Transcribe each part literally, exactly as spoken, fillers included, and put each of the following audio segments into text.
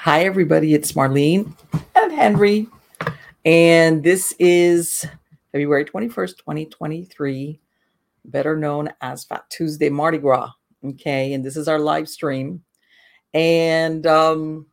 Hi, everybody. It's Marlene and Henry, and this is February twenty-first, twenty twenty-three, better known as Fat Tuesday Mardi Gras. Okay, and this is our live stream. And um,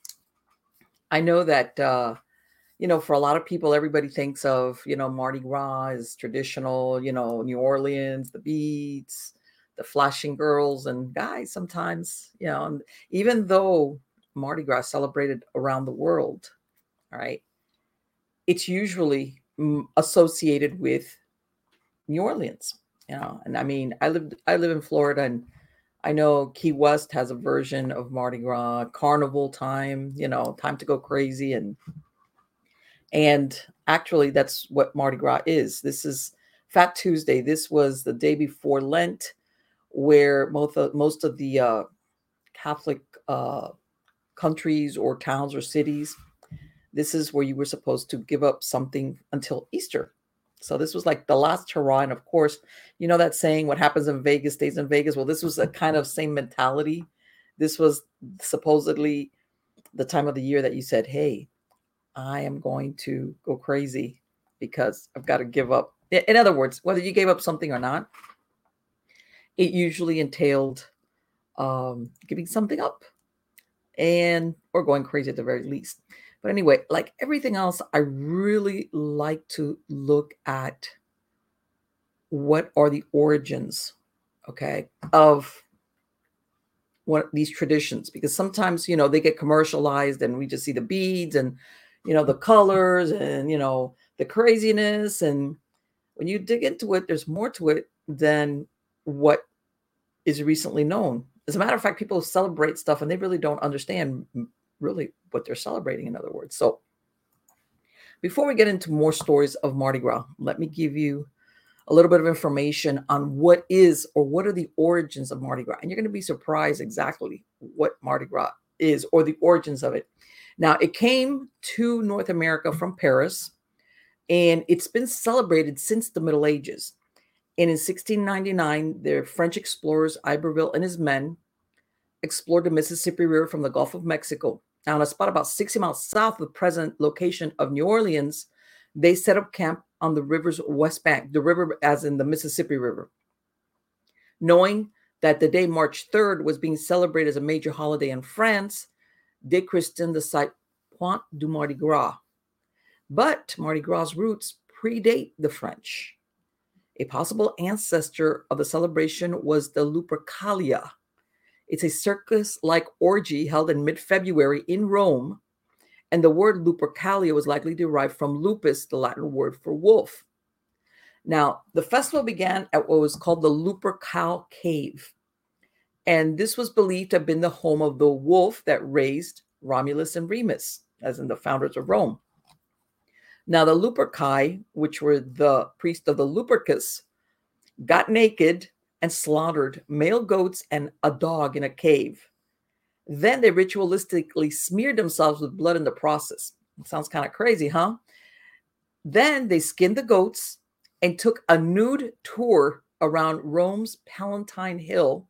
I know that, uh, you know, for a lot of people, everybody thinks of, you know, Mardi Gras as traditional, you know, New Orleans, the beads, the flashing girls and guys sometimes, you know, and even though Mardi Gras celebrated around the world, all right, it's usually mm, associated with New Orleans, you know. And I mean, I lived I live in Florida, and I know Key West has a version of Mardi Gras, carnival time, you know, time to go crazy, and and actually that's what Mardi Gras is. This is Fat Tuesday. This was the day before Lent, where most of, most of the uh, Catholic uh, countries or towns or cities, this is where you were supposed to give up something until Easter. So this was like the last hurrah. And of course, you know that saying, what happens in Vegas stays in Vegas. Well, this was a kind of same mentality. This was supposedly the time of the year that you said, hey, I am going to go crazy because I've got to give up. In other words, whether you gave up something or not, it usually entailed um, giving something up and or going crazy at the very least. But anyway, like everything else, I really like to look at what are the origins, okay, of what these traditions, because sometimes, you know, they get commercialized and we just see the beads and, you know, the colors and, you know, the craziness. And when you dig into it, there's more to it than what is recently known. As a matter of fact, people celebrate stuff and they really don't understand really what they're celebrating, in other words. So before we get into more stories of Mardi Gras, let me give you a little bit of information on what is or what are the origins of Mardi Gras. And you're going to be surprised exactly what Mardi Gras is or the origins of it. Now, it came to North America from Paris, and it's been celebrated since the Middle Ages. And in sixteen ninety-nine, the French explorers Iberville and his men explored the Mississippi River from the Gulf of Mexico. Now, on a spot about sixty miles south of the present location of New Orleans, they set up camp on the river's west bank, the river as in the Mississippi River. Knowing that the day March third was being celebrated as a major holiday in France, they christened the site Pointe du Mardi Gras. But Mardi Gras' roots predate the French. A possible ancestor of the celebration was the Lupercalia. It's a circus-like orgy held in mid-February in Rome, and the word Lupercalia was likely derived from lupus, the Latin word for wolf. Now, the festival began at what was called the Lupercal Cave, and this was believed to have been the home of the wolf that raised Romulus and Remus, as in the founders of Rome. Now, the Luperci, which were the priests of the Lupercus, got naked and slaughtered male goats and a dog in a cave. Then they ritualistically smeared themselves with blood in the process. It sounds kind of crazy, huh? Then they skinned the goats and took a nude tour around Rome's Palatine Hill,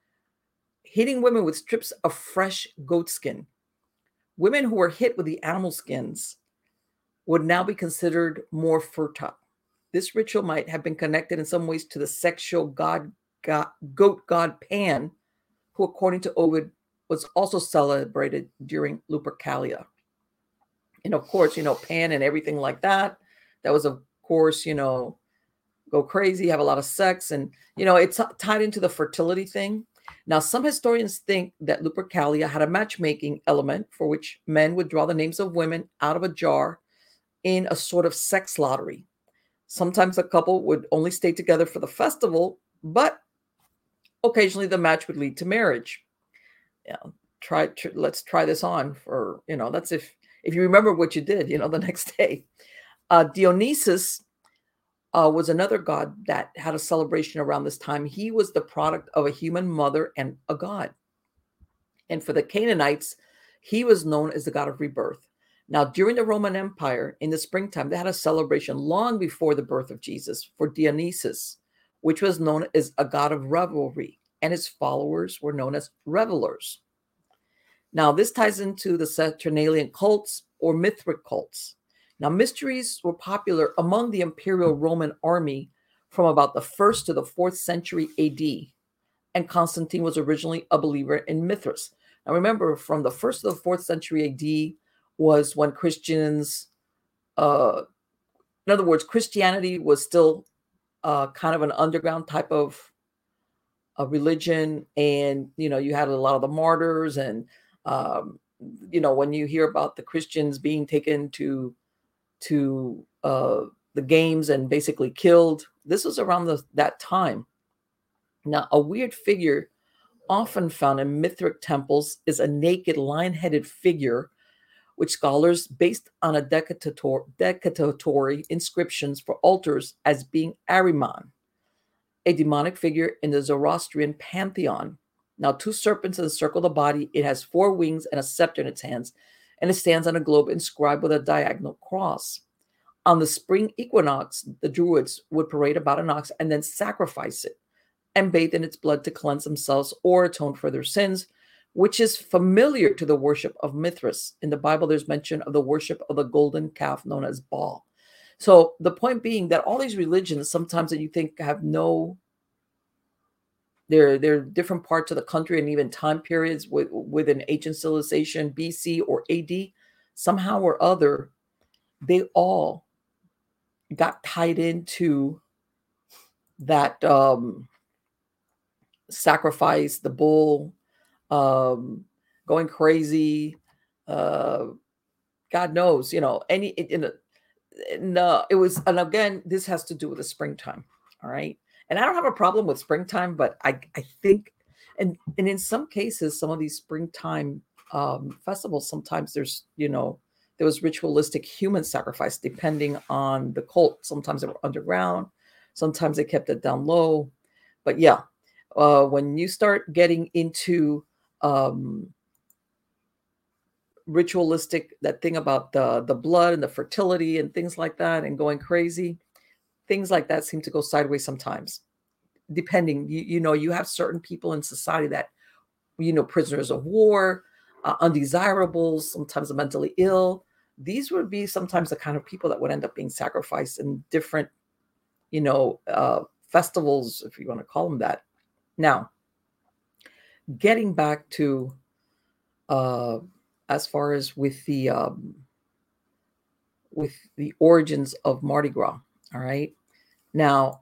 hitting women with strips of fresh goat skin. Women who were hit with the animal skins would now be considered more fertile. This ritual might have been connected in some ways to the sexual god, god goat god Pan, who, according to Ovid, was also celebrated during Lupercalia. And of course, you know, Pan and everything like that, that was, of course, you know, go crazy, have a lot of sex. And, you know, it's tied into the fertility thing. Now, some historians think that Lupercalia had a matchmaking element for which men would draw the names of women out of a jar in a sort of sex lottery. Sometimes a couple would only stay together for the festival, but occasionally the match would lead to marriage. Yeah, try, try let's try this on for, you know, that's if if you remember what you did, you know, the next day. Uh, Dionysus uh, was another god that had a celebration around this time. He was the product of a human mother and a god. And for the Canaanites, he was known as the god of rebirth. Now, during the Roman Empire, in the springtime, they had a celebration long before the birth of Jesus for Dionysus, which was known as a god of revelry, and his followers were known as revelers. Now, this ties into the Saturnalian cults or Mithric cults. Now, mysteries were popular among the Imperial Roman army from about the first to the fourth century A D, and Constantine was originally a believer in Mithras. Now, remember, from the first to the fourth century A D was when Christians, uh, in other words, Christianity was still uh, kind of an underground type of a religion, and you know you had a lot of the martyrs, and um, you know when you hear about the Christians being taken to to uh, the games and basically killed, this was around the, that time. Now, a weird figure often found in Mithric temples is a naked lion-headed figure, which scholars based on a decatator- decatatory inscriptions for altars as being Ahriman, a demonic figure in the Zoroastrian pantheon. Now, two serpents encircle the body. It has four wings and a scepter in its hands, and it stands on a globe inscribed with a diagonal cross. On the spring equinox, the Druids would parade about an ox and then sacrifice it and bathe in its blood to cleanse themselves or atone for their sins, which is familiar to the worship of Mithras. In the Bible, there's mention of the worship of the golden calf known as Baal. So the point being that all these religions, sometimes that you think have no, they're, they're different parts of the country and even time periods with, within ancient civilization, B C or A D, somehow or other, they all got tied into that um, sacrifice, the bull, um, going crazy. Uh, God knows, you know, any, in a, no, it was, and again, this has to do with the springtime. All right. And I don't have a problem with springtime, but I, I think, and, and in some cases, some of these springtime um, festivals, sometimes there's, you know, there was ritualistic human sacrifice depending on the cult. Sometimes they were underground. Sometimes they kept it down low. But yeah, uh, when you start getting into um, ritualistic, that thing about the, the blood and the fertility and things like that and going crazy, things like that seem to go sideways sometimes. Depending, you, you know, you have certain people in society that, you know, prisoners of war, uh, undesirables, sometimes the mentally ill. These would be sometimes the kind of people that would end up being sacrificed in different, you know, uh, festivals, if you want to call them that. Now, getting back to uh, as far as with the um, with the origins of Mardi Gras. All right. Now,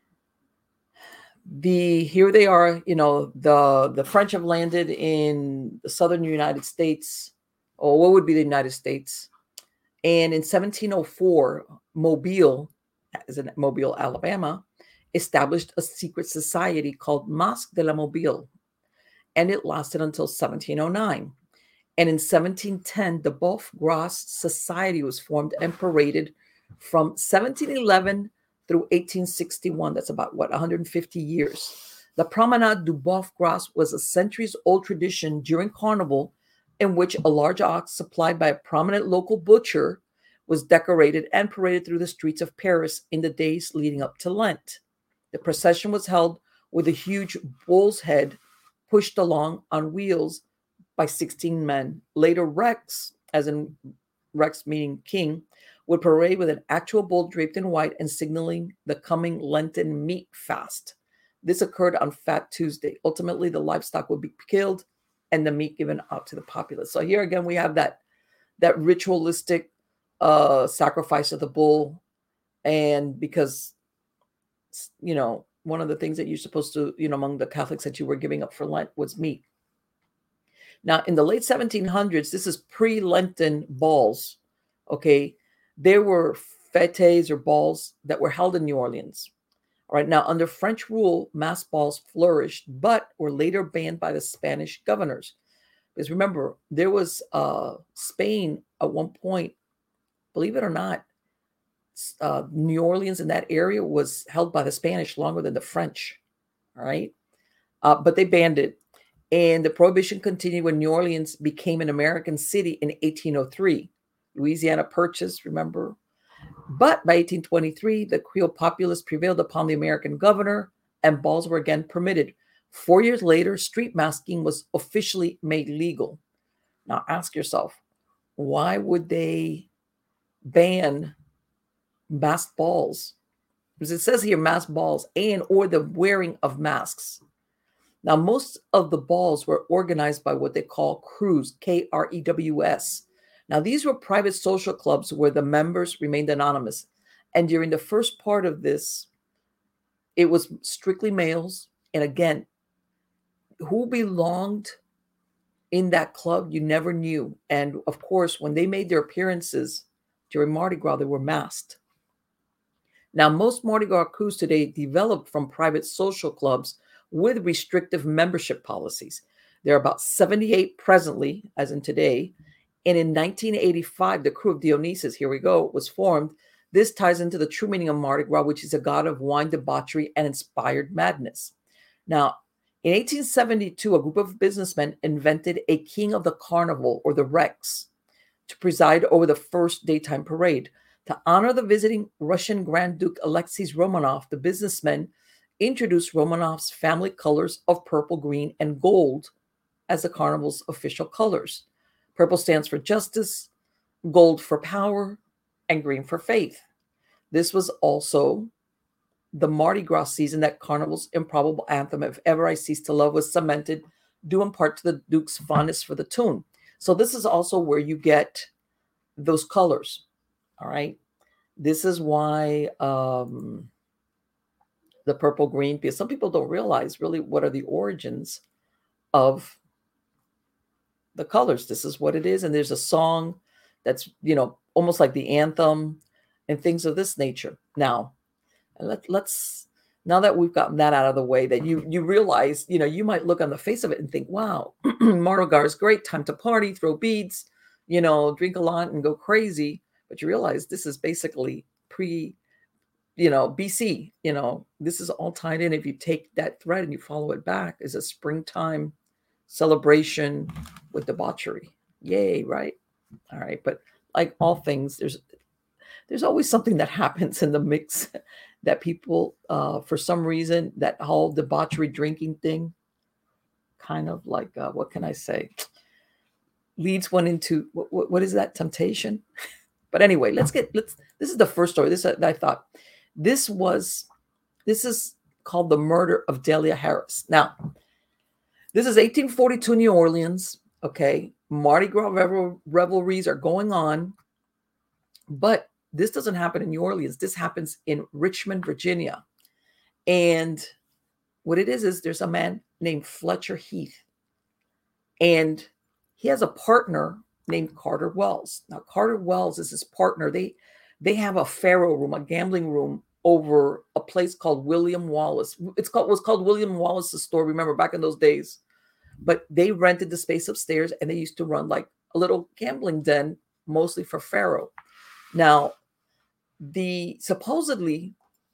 the here they are, you know, the the French have landed in the southern United States, or what would be the United States. And in seventeen oh four, Mobile, as in Mobile, Alabama, established a secret society called Masque de la Mobile, and it lasted until seventeen oh nine. And in seventeen ten, the Boeuf Gras Society was formed and paraded from seventeen eleven through eighteen sixty-one. That's about, what, one hundred fifty years. The Promenade du Boeuf Gras was a centuries-old tradition during Carnival in which a large ox supplied by a prominent local butcher was decorated and paraded through the streets of Paris in the days leading up to Lent. The procession was held with a huge bull's head pushed along on wheels by sixteen men. Later, Rex, as in Rex meaning king, would parade with an actual bull draped in white and signaling the coming Lenten meat fast. This occurred on Fat Tuesday. Ultimately, the livestock would be killed and the meat given out to the populace. So here again, we have that, that ritualistic uh, sacrifice of the bull. And because, you know, one of the things that you're supposed to, you know, among the Catholics that you were giving up for Lent was meat. Now, in the late seventeen hundreds, this is pre-Lenten balls, okay? There were fêtes or balls that were held in New Orleans. All right, now under French rule, mass balls flourished, but were later banned by the Spanish governors. Because remember, there was uh, Spain at one point, believe it or not, uh, New Orleans in that area was held by the Spanish longer than the French, all right? Uh, but they banned it. And the prohibition continued when New Orleans became an American city in eighteen oh three. Louisiana Purchase, remember? But by eighteen twenty-three, the Creole populace prevailed upon the American governor, and balls were again permitted. Four years later, street masking was officially made legal. Now ask yourself, why would they ban masked balls? Because it says here masked balls and or the wearing of masks. Now, most of the balls were organized by what they call crews, K R E W S. Now, these were private social clubs where the members remained anonymous. And during the first part of this, it was strictly males. And again, who belonged in that club, you never knew. And of course, when they made their appearances during Mardi Gras, they were masked. Now, most Mardi Gras crews today developed from private social clubs with restrictive membership policies. There are about seventy-eight presently, as in today. And in nineteen eighty-five, the crew of Dionysus, here we go, was formed. This ties into the true meaning of Mardi Gras, which is a god of wine, debauchery, and inspired madness. Now, in eighteen seventy-two, a group of businessmen invented a king of the carnival, or the Rex, to preside over the first daytime parade. To honor the visiting Russian Grand Duke Alexei Romanov, the businessmen introduced Romanov's family colors of purple, green, and gold as the carnival's official colors. Purple stands for justice, gold for power, and green for faith. This was also the Mardi Gras season that Carnival's improbable anthem, If Ever I Cease to Love, was cemented, due in part to the Duke's fondness for the tune. So this is also where you get those colors, all right? This is why um, the purple, green, because some people don't realize really what are the origins of the colors. This is what it is. And there's a song that's, you know, almost like the anthem and things of this nature. Now, let, let's, now that we've gotten that out of the way, that you you realize, you know, you might look on the face of it and think, wow, Mardi Gras is great, time to party, throw beads, you know, drink a lot and go crazy. But you realize this is basically pre, you know, B C, you know, this is all tied in. If you take that thread and you follow it back, is a springtime celebration with debauchery. Yay, right? All right. But like all things, there's there's always something that happens in the mix that people, uh, for some reason, that whole debauchery drinking thing, kind of like, uh, what can I say, leads one into, what, what is that, temptation? But anyway, let's get, let's, this is the first story. This, uh, I thought, this was, this is called The Murder of Delia Harris. Now, this is eighteen forty-two New Orleans, okay? Mardi Gras revel, revelries are going on, but this doesn't happen in New Orleans. This happens in Richmond, Virginia. And what it is, is there's a man named Fletcher Heath. And he has a partner named Carter Wells. Now, Carter Wells is his partner. They, they have a faro room, a gambling room over a place called William Wallace. It's called, was called William Wallace's store, remember, back in those days. But they rented the space upstairs, and they used to run like a little gambling den, mostly for faro. Now, the supposedly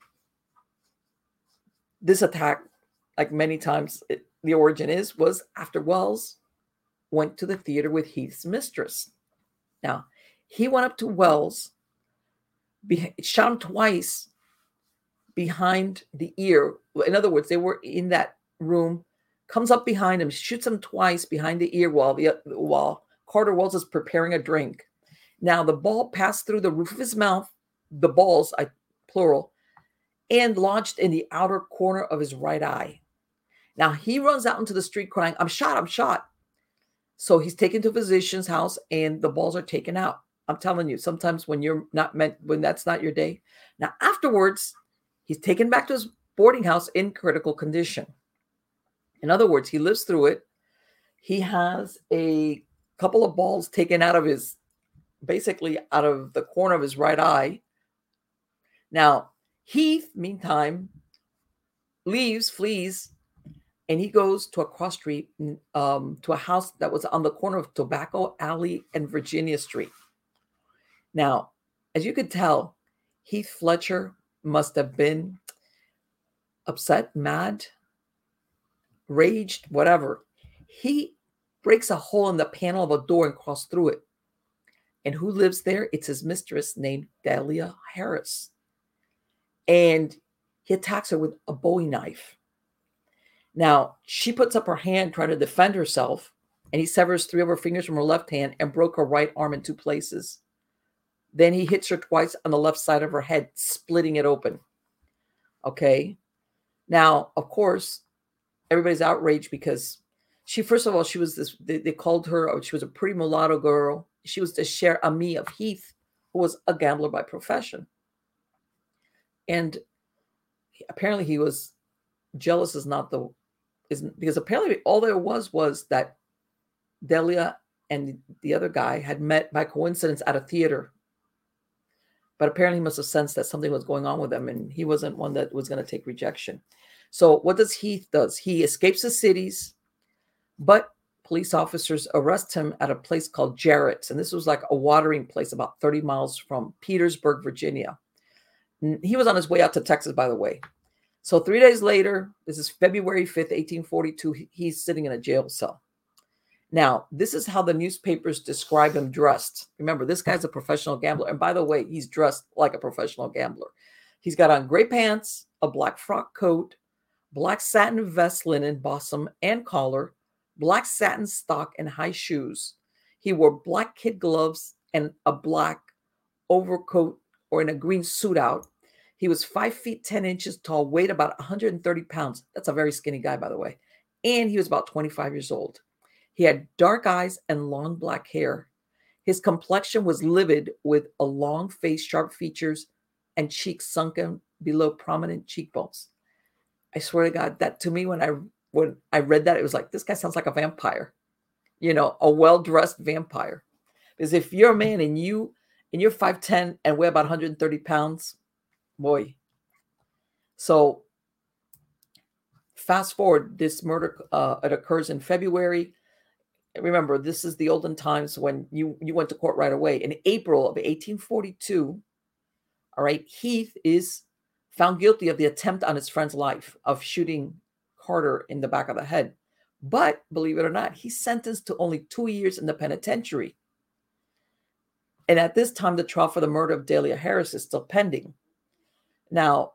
this attack, like many times it, the origin is, was after Wells went to the theater with Heath's mistress. Now, he went up to Wells, be, shot him twice behind the ear. In other words, they were in that room, comes up behind him, shoots him twice behind the ear while, the, while Carter Wells is preparing a drink. Now, the ball passed through the roof of his mouth, the balls, I plural, and lodged in the outer corner of his right eye. Now, he runs out into the street crying, I'm shot, I'm shot. So he's taken to a physician's house, and the balls are taken out. I'm telling you, sometimes when you're not meant, when that's not your day. Now, afterwards, he's taken back to his boarding house in critical condition. In other words, he lives through it. He has a couple of balls taken out of his, basically out of the corner of his right eye. Now, Heath, meantime, leaves, flees, and he goes to a cross street, um, to a house that was on the corner of Tobacco Alley and Virginia Street. Now, as you could tell, Heath Fletcher must have been upset, mad, raged, whatever. He breaks a hole in the panel of a door and crosses through it. And who lives there? It's his mistress named Delia Harris. And he attacks her with a Bowie knife. Now, she puts up her hand trying to defend herself. and he severs three of her fingers from her left hand and broke her right arm in two places. Then he hits her twice on the left side of her head, splitting it open. Okay. Now, of course, everybody's outraged because she, first of all, she was this, they, they called her, oh, she was a pretty mulatto girl. She was the cher amie of Heath, who was a gambler by profession. And apparently he was jealous is not the, is because apparently all there was was that Delia and the other guy had met by coincidence at a theater. But apparently he must have sensed that something was going on with them, and he wasn't one that was going to take rejection. So what does Heath does? He escapes the cities, but police officers arrest him at a place called Jarrett's. And this was like a watering place about thirty miles from Petersburg, Virginia. He was on his way out to Texas, by the way. So three days later, this is February fifth, eighteen forty-two, he's sitting in a jail cell. Now, this is how the newspapers describe him dressed. Remember, this guy's a professional gambler. And by the way, he's dressed like a professional gambler. He's got on gray pants, a black frock coat, black satin vest, linen bosom and collar, black satin stock and high shoes. He wore black kid gloves and a black overcoat or in a green suit out. He was five feet ten inches tall, weighed about one hundred thirty pounds. That's a very skinny guy, by the way. And he was about twenty-five years old. He had dark eyes and long black hair. His complexion was livid with a long face, sharp features, and cheeks sunken below prominent cheekbones. I swear to God, that to me, when I when I read that, it was like, this guy sounds like a vampire, you know, a well-dressed vampire. Because if you're a man and you and you're five ten and weigh about one hundred thirty pounds, boy. So fast forward, this murder uh, it occurs in February. Remember, this is the olden times when you, you went to court right away. In April of eighteen forty-two, all right, Heath is found guilty of the attempt on his friend's life of shooting Carter in the back of the head. But believe it or not, he's sentenced to only two years in the penitentiary. And at this time, the trial for the murder of Delia Harris is still pending. Now,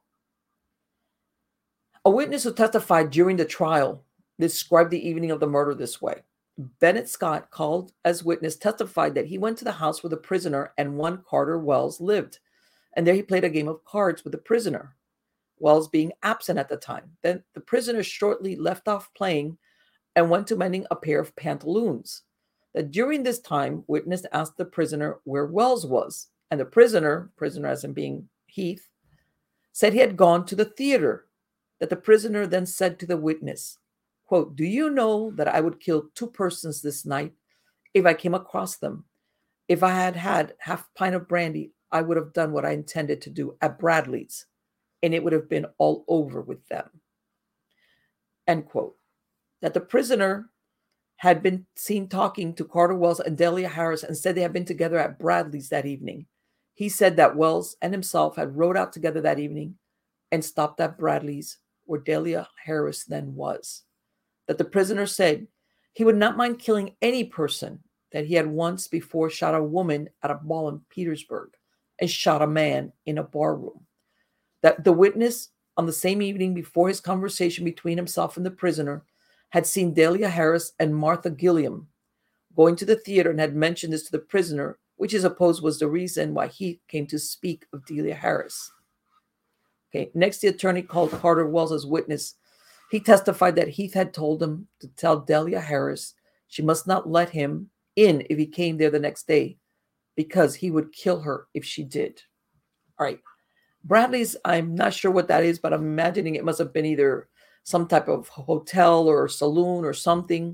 a witness who testified during the trial described the evening of the murder this way. Bennett Scott, called as witness, testified that he went to the house where the prisoner and one Carter Wells lived. And there he played a game of cards with the prisoner, Wells being absent at the time. Then the prisoner shortly left off playing and went to mending a pair of pantaloons. That during this time, witness asked the prisoner where Wells was. And the prisoner, prisoner as in being Heath, said he had gone to the theater. That the prisoner then said to the witness, quote, "Do you know that I would kill two persons this night if I came across them? If I had had half a pint of brandy, I would have done what I intended to do at Bradley's, and it would have been all over with them." End quote. That the prisoner had been seen talking to Carter Wells and Delia Harris and said they had been together at Bradley's that evening. He said that Wells and himself had rode out together that evening and stopped at Bradley's, where Delia Harris then was. That the prisoner said he would not mind killing any person, that he had once before shot a woman at a ball in Petersburg and shot a man in a bar room. That the witness on the same evening before his conversation between himself and the prisoner had seen Delia Harris and Martha Gilliam going to the theater and had mentioned this to the prisoner, which is supposed was the reason why he came to speak of Delia Harris. Okay, next the attorney called Carter Wells as witness. He testified that Heath had told him to tell Delia Harris she must not let him in if he came there the next day, because he would kill her if she did. All right. Bradley's, I'm not sure what that is, but I'm imagining it must have been either some type of hotel or saloon or something.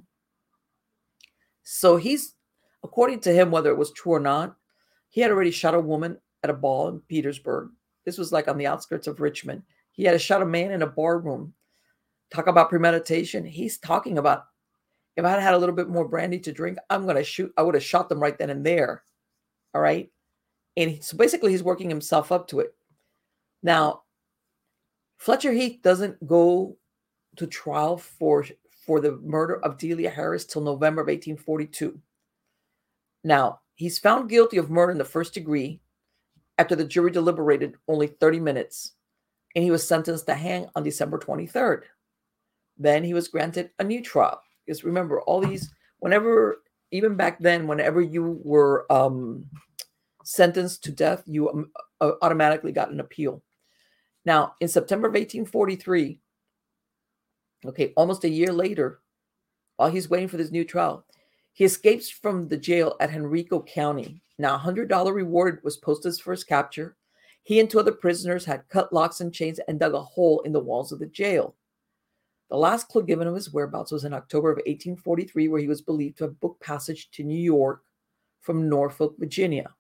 So he's, according to him, whether it was true or not, he had already shot a woman at a ball in Petersburg. This was like on the outskirts of Richmond. He had shot a man in a bar room. Talk about premeditation. He's talking about, if I had had a little bit more brandy to drink, I'm going to shoot. I would have shot them right then and there. All right. And he, so basically he's working himself up to it. Now, Fletcher Heath doesn't go to trial for, for the murder of Delia Harris till November of eighteen forty-two. Now, he's found guilty of murder in the first degree after the jury deliberated only thirty minutes, and he was sentenced to hang on December twenty-third. Then he was granted a new trial. Because remember, all these, whenever, even back then, whenever you were um, sentenced to death, you um, uh, automatically got an appeal. Now, in September of eighteen forty-three, okay, almost a year later, while he's waiting for this new trial, he escapes from the jail at Henrico County. Now, a one hundred dollars reward was posted for his capture. He and two other prisoners had cut locks and chains and dug a hole in the walls of the jail. The last clue given of his whereabouts was in October of eighteen forty-three, where he was believed to have booked passage to New York from Norfolk, Virginia.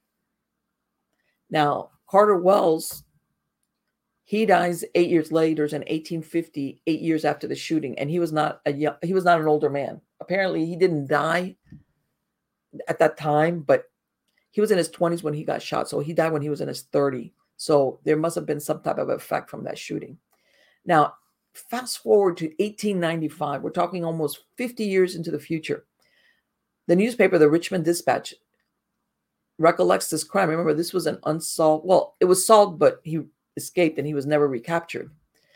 Now, Carter Wells, he dies eight years later in eighteen fifty, eight years after the shooting, and he was not a young, he was not an older man. Apparently, he didn't die at that time, but he was in his twenties when he got shot. So he died when he was in his thirties. So there must have been some type of effect from that shooting. Now, fast forward to eighteen ninety-five. We're talking almost fifty years into the future. The newspaper, the Richmond Dispatch, recollects this crime. Remember, this was an unsolved, well, it was solved, but he escaped and he was never recaptured.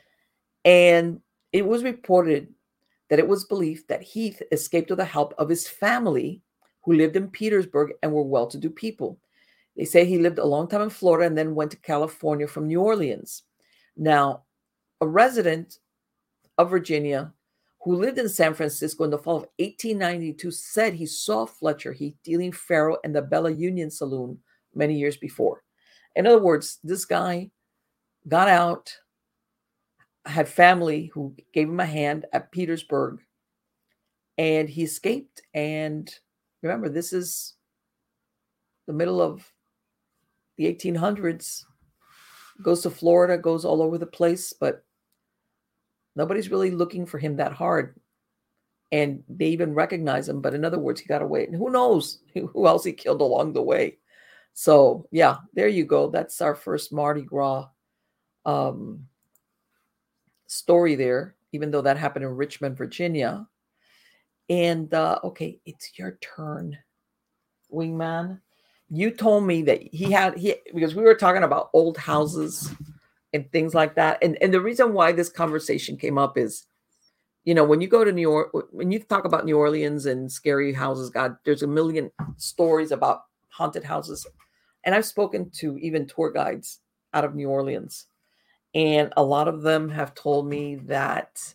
And it was reported that it was believed that Heath escaped with the help of his family, who lived in Petersburg and were well-to-do people. They say he lived a long time in Florida and then went to California from New Orleans. Now, a resident of Virginia who lived in San Francisco in the fall of eighteen ninety-two said he saw Fletcher Heath dealing faro in the Bella Union Saloon many years before. In other words, this guy got out, had family who gave him a hand at Petersburg, and he escaped. And remember, this is the middle of the eighteen hundreds, goes to Florida, goes all over the place, but nobody's really looking for him that hard. And they even recognize him, but in other words, he got away. And who knows who else he killed along the way. So, yeah, there you go. That's our first Mardi Gras um, story there, even though that happened in Richmond, Virginia. And, uh, okay, it's your turn, Wingman. You told me that he had, he because we were talking about old houses and things like that. And, and the reason why this conversation came up is, you know, when you go to New York, when you talk about New Orleans and scary houses, God, there's a million stories about haunted houses. And I've spoken to even tour guides out of New Orleans. And a lot of them have told me that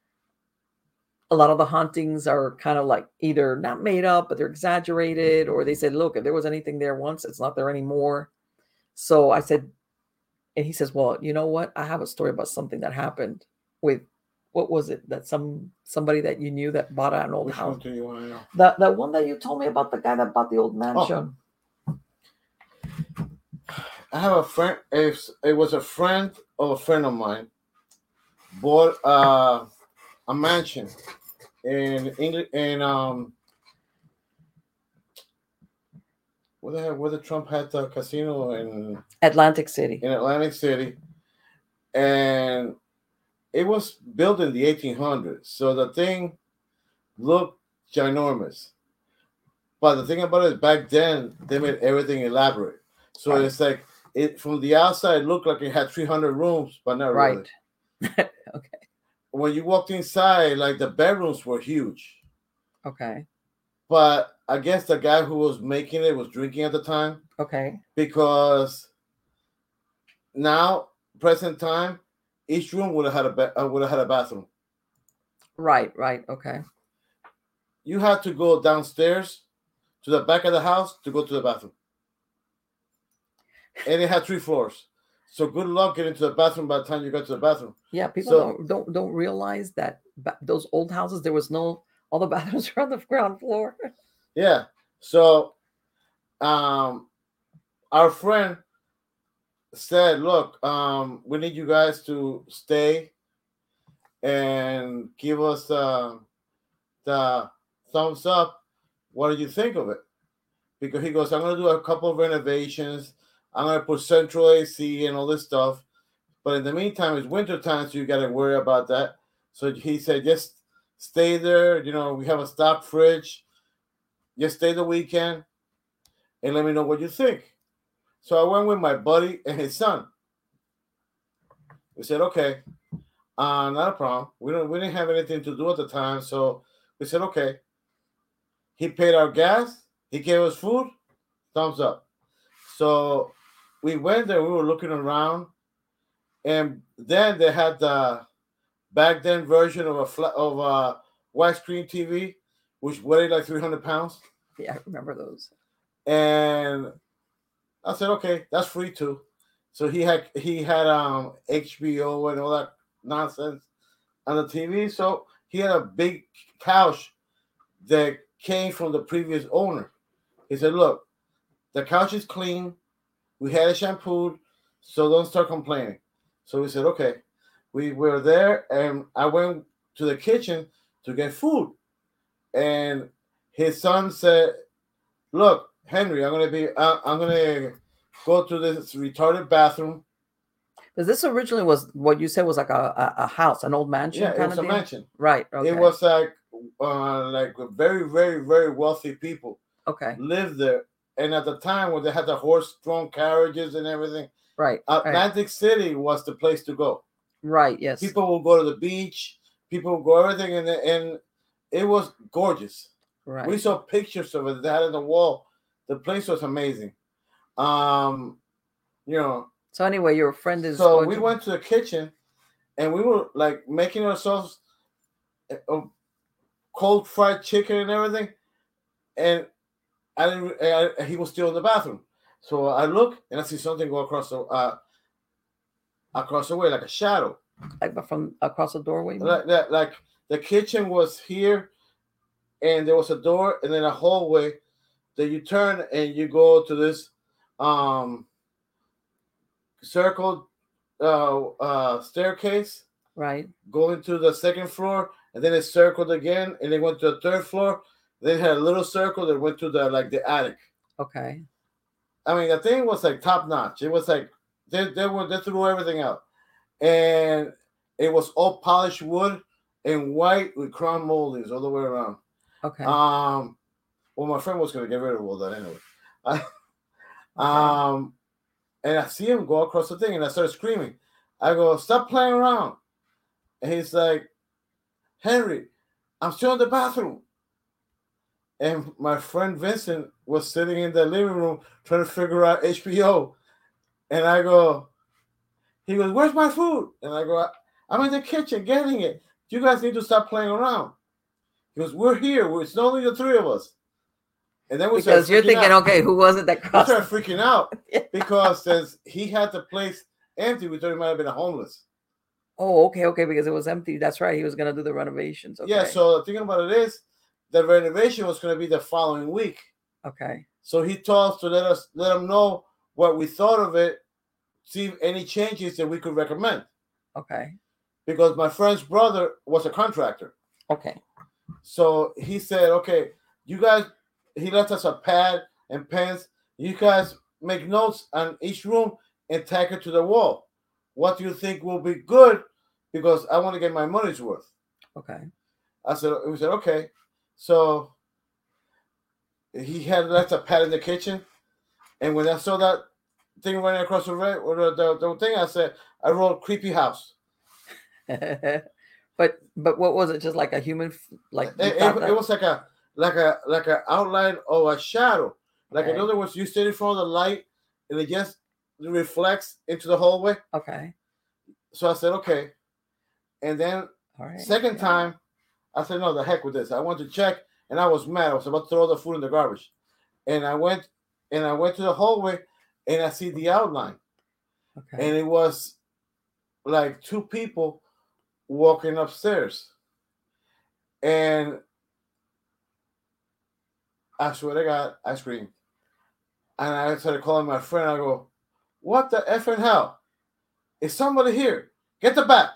a lot of the hauntings are kind of like either not made up, but they're exaggerated, or they said, look, if there was anything there once, it's not there anymore. So I said, and he says, well, you know what? I have a story about something that happened with, what was it? That some somebody that you knew that bought an old Which house. one do you want to know? The, the one that you told me about, the guy that bought the old mansion. Oh. I have a friend, it was a friend of a friend of mine, bought uh, a mansion in England, in um, where the hell, where the Trump had the casino in Atlantic City. In Atlantic City, and it was built in the eighteen hundreds, so the thing looked ginormous. But the thing about it, back then they made everything elaborate, so right. It's like it from the outside it looked like it had three hundred rooms, but not right. really. Okay. When you walked inside, like the bedrooms were huge. Okay. But I guess the guy who was making it was drinking at the time. Okay. Because now, present time, each room would have had a ba- uh, would have had a bathroom. Right. Right. Okay. You had to go downstairs to the back of the house to go to the bathroom, and it had three floors. So good luck getting to the bathroom by the time you got to the bathroom. Yeah, people so, don't, don't don't realize that ba- those old houses, there was no, all the bathrooms were on the ground floor. Yeah. So, um, our friend said, "Look, um, we need you guys to stay and give us uh, the thumbs up. What did you think of it?" Because he goes, "I'm going to do a couple of renovations. I'm going to put central A C and all this stuff. But in the meantime, it's winter time, so you got to worry about that." So he said, just stay there. You know, we have a stock fridge. Just stay the weekend and let me know what you think. So I went with my buddy and his son. We said, okay, uh, not a problem. We don't, we didn't have anything to do at the time. So we said, okay. He paid our gas. He gave us food. Thumbs up. So we went there. We were looking around, and then they had the back then version of a flat, of a widescreen T V, which weighed like three hundred pounds. Yeah, I remember those. And I said, okay, that's free too. So he had he had um H B O and all that nonsense on the T V. So he had a big couch that came from the previous owner. He said, look, the couch is clean. We had it shampooed, so don't start complaining. So we said, okay. We were there, and I went to the kitchen to get food. And his son said, look, Henry, I'm going to be, uh, I'm going to go to this retarded bathroom. Because this originally was what you said was like a, a, a house, an old mansion. Yeah, kind it was of a deal? mansion. Right. Okay. It was like, uh, like very, very, very wealthy people okay. lived there. And at the time when they had the horse-drawn carriages and everything, right, Atlantic right. City was the place to go. Right. Yes. People would go to the beach. People would go everything, and and it was gorgeous. Right. We saw pictures of it. They had on the wall. The place was amazing. Um, you know. So anyway, your friend is. So we to... went to the kitchen, and we were like making ourselves a cold fried chicken and everything, and I didn't. I, he was still in the bathroom. So I look and I see something go across the uh, across the way like a shadow. Like from across the doorway? Like, like, like the kitchen was here, and there was a door, and then a hallway that you turn and you go to this um, circled uh, uh, staircase. Right. Going to the second floor, and then it circled again, and they went to the third floor. Then had a little circle that went to the like the attic. Okay. I mean, the thing was like top notch. It was like they they were they threw everything out, and it was all polished wood and white with crown moldings all the way around. Okay. Um, well, my friend was gonna get rid of all that anyway. I, okay. Um, and I see him go across the thing, and I started screaming. I go, "Stop playing around!" And he's like, "Henry, I'm still in the bathroom." And my friend Vincent was sitting in the living room trying to figure out H B O. And I go, he goes, "Where's my food?" And I go, "I'm in the kitchen getting it. You guys need to stop playing around." He goes, "We're here. It's only the three of us." And then we because you're thinking, out. okay, who was it that crossed? We started freaking out yeah. because since he had the place empty, we thought he might have been a homeless. Oh, okay, okay, because it was empty. That's right. He was going to do the renovations. Okay. Yeah, so the thing about it is, the renovation was going to be the following week. Okay. So he told us to let us let him know what we thought of it, see any changes that we could recommend. Okay. Because my friend's brother was a contractor. Okay. So he said, "Okay, you guys." He left us a pad and pens. You guys make notes on each room and tack it to the wall. What do you think will be good? Because I want to get my money's worth. Okay. I said, we said, okay. So he had left a pad in the kitchen. And when I saw that thing running across the red, or the, the, the thing, I said, I wrote creepy house. but but what was it? Just like a human, like it, it, it was like a like a like an outline of a shadow. Like okay. In other words, you stand in front of the light and it just reflects into the hallway. Okay. So I said, okay. And then all right. second yeah. time, I said, no, the heck with this. I went to check and I was mad. I was about to throw the food in the garbage. And I went and I went to the hallway and I see the outline. Okay. And it was like two people walking upstairs. And I swear to God, I screamed. And I started calling my friend. I go, "What the effing hell? Is somebody here? Get the bat."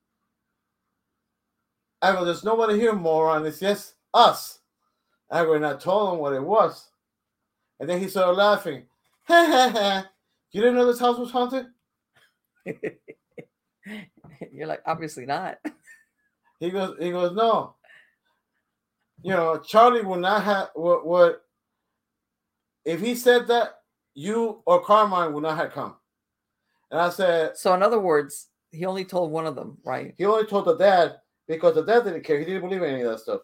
I go, "There's nobody here, moron. It's just us." I go, and I told him what it was. And then he started laughing. Ha ha ha. You didn't know this house was haunted? You're like, obviously not. He goes, he goes, no. You know, Charlie would not have what, what if he said that, you or Carmine would not have come. And I said, so in other words, he only told one of them, right? He only told the dad because the dad didn't care. He didn't believe in any of that stuff.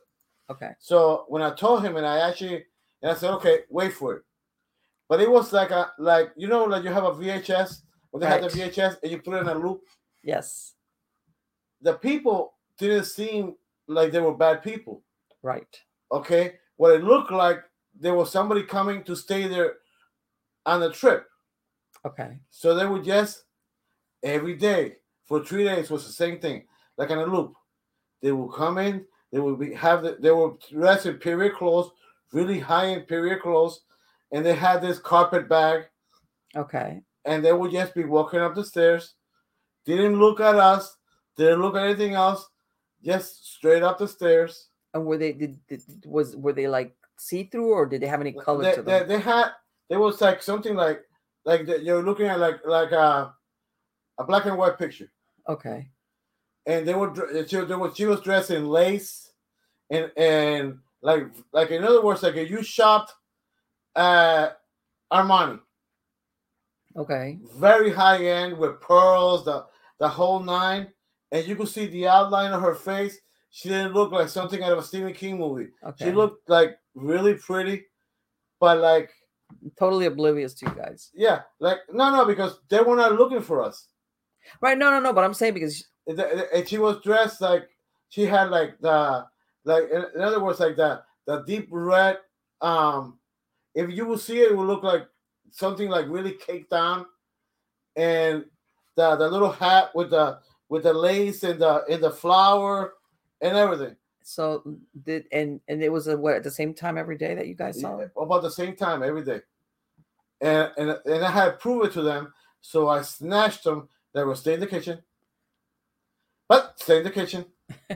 Okay. So when I told him, and I actually, and I said, okay, wait for it. But it was like a like you know like you have a V H S when they Right. have the V H S and you put it in a loop. Yes. The people didn't seem like they were bad people. Right. Okay, what it looked like there was somebody coming to stay there on the trip. Okay. So they would just every day for three days was the same thing, like on a loop. They would come in. They would be have the, they were dressed in period clothes, really high end period clothes, and they had this carpet bag. Okay. And they would just be walking up the stairs. Didn't look at us. Didn't look at anything else. Just straight up the stairs. And were they did, did was were they like see through, or did they have any color They, to they, them? they had there was like something like like the, you're looking at like like a a black and white picture. Okay. And they were she, they were, she was dressed in lace and and like like in other words, like if you shopped at Armani. Okay. Very high end with pearls, the the whole nine, and you could see the outline of her face. She didn't look like something out of a Stephen King movie. Okay. She looked like really pretty, but like totally oblivious to you guys. Yeah, like no, no, because they were not looking for us. Right? No, no, no. But I'm saying because and she was dressed like she had like the like in other words like the the deep red. Um, if you will see it, it will look like something like really caked on, and the the little hat with the with the lace and the in the flower and everything. So did and and it was a, what at the same time every day that you guys saw yeah, about the same time every day, and and and I had to prove it to them, so I snatched them. They were stay in the kitchen, but stay in the kitchen.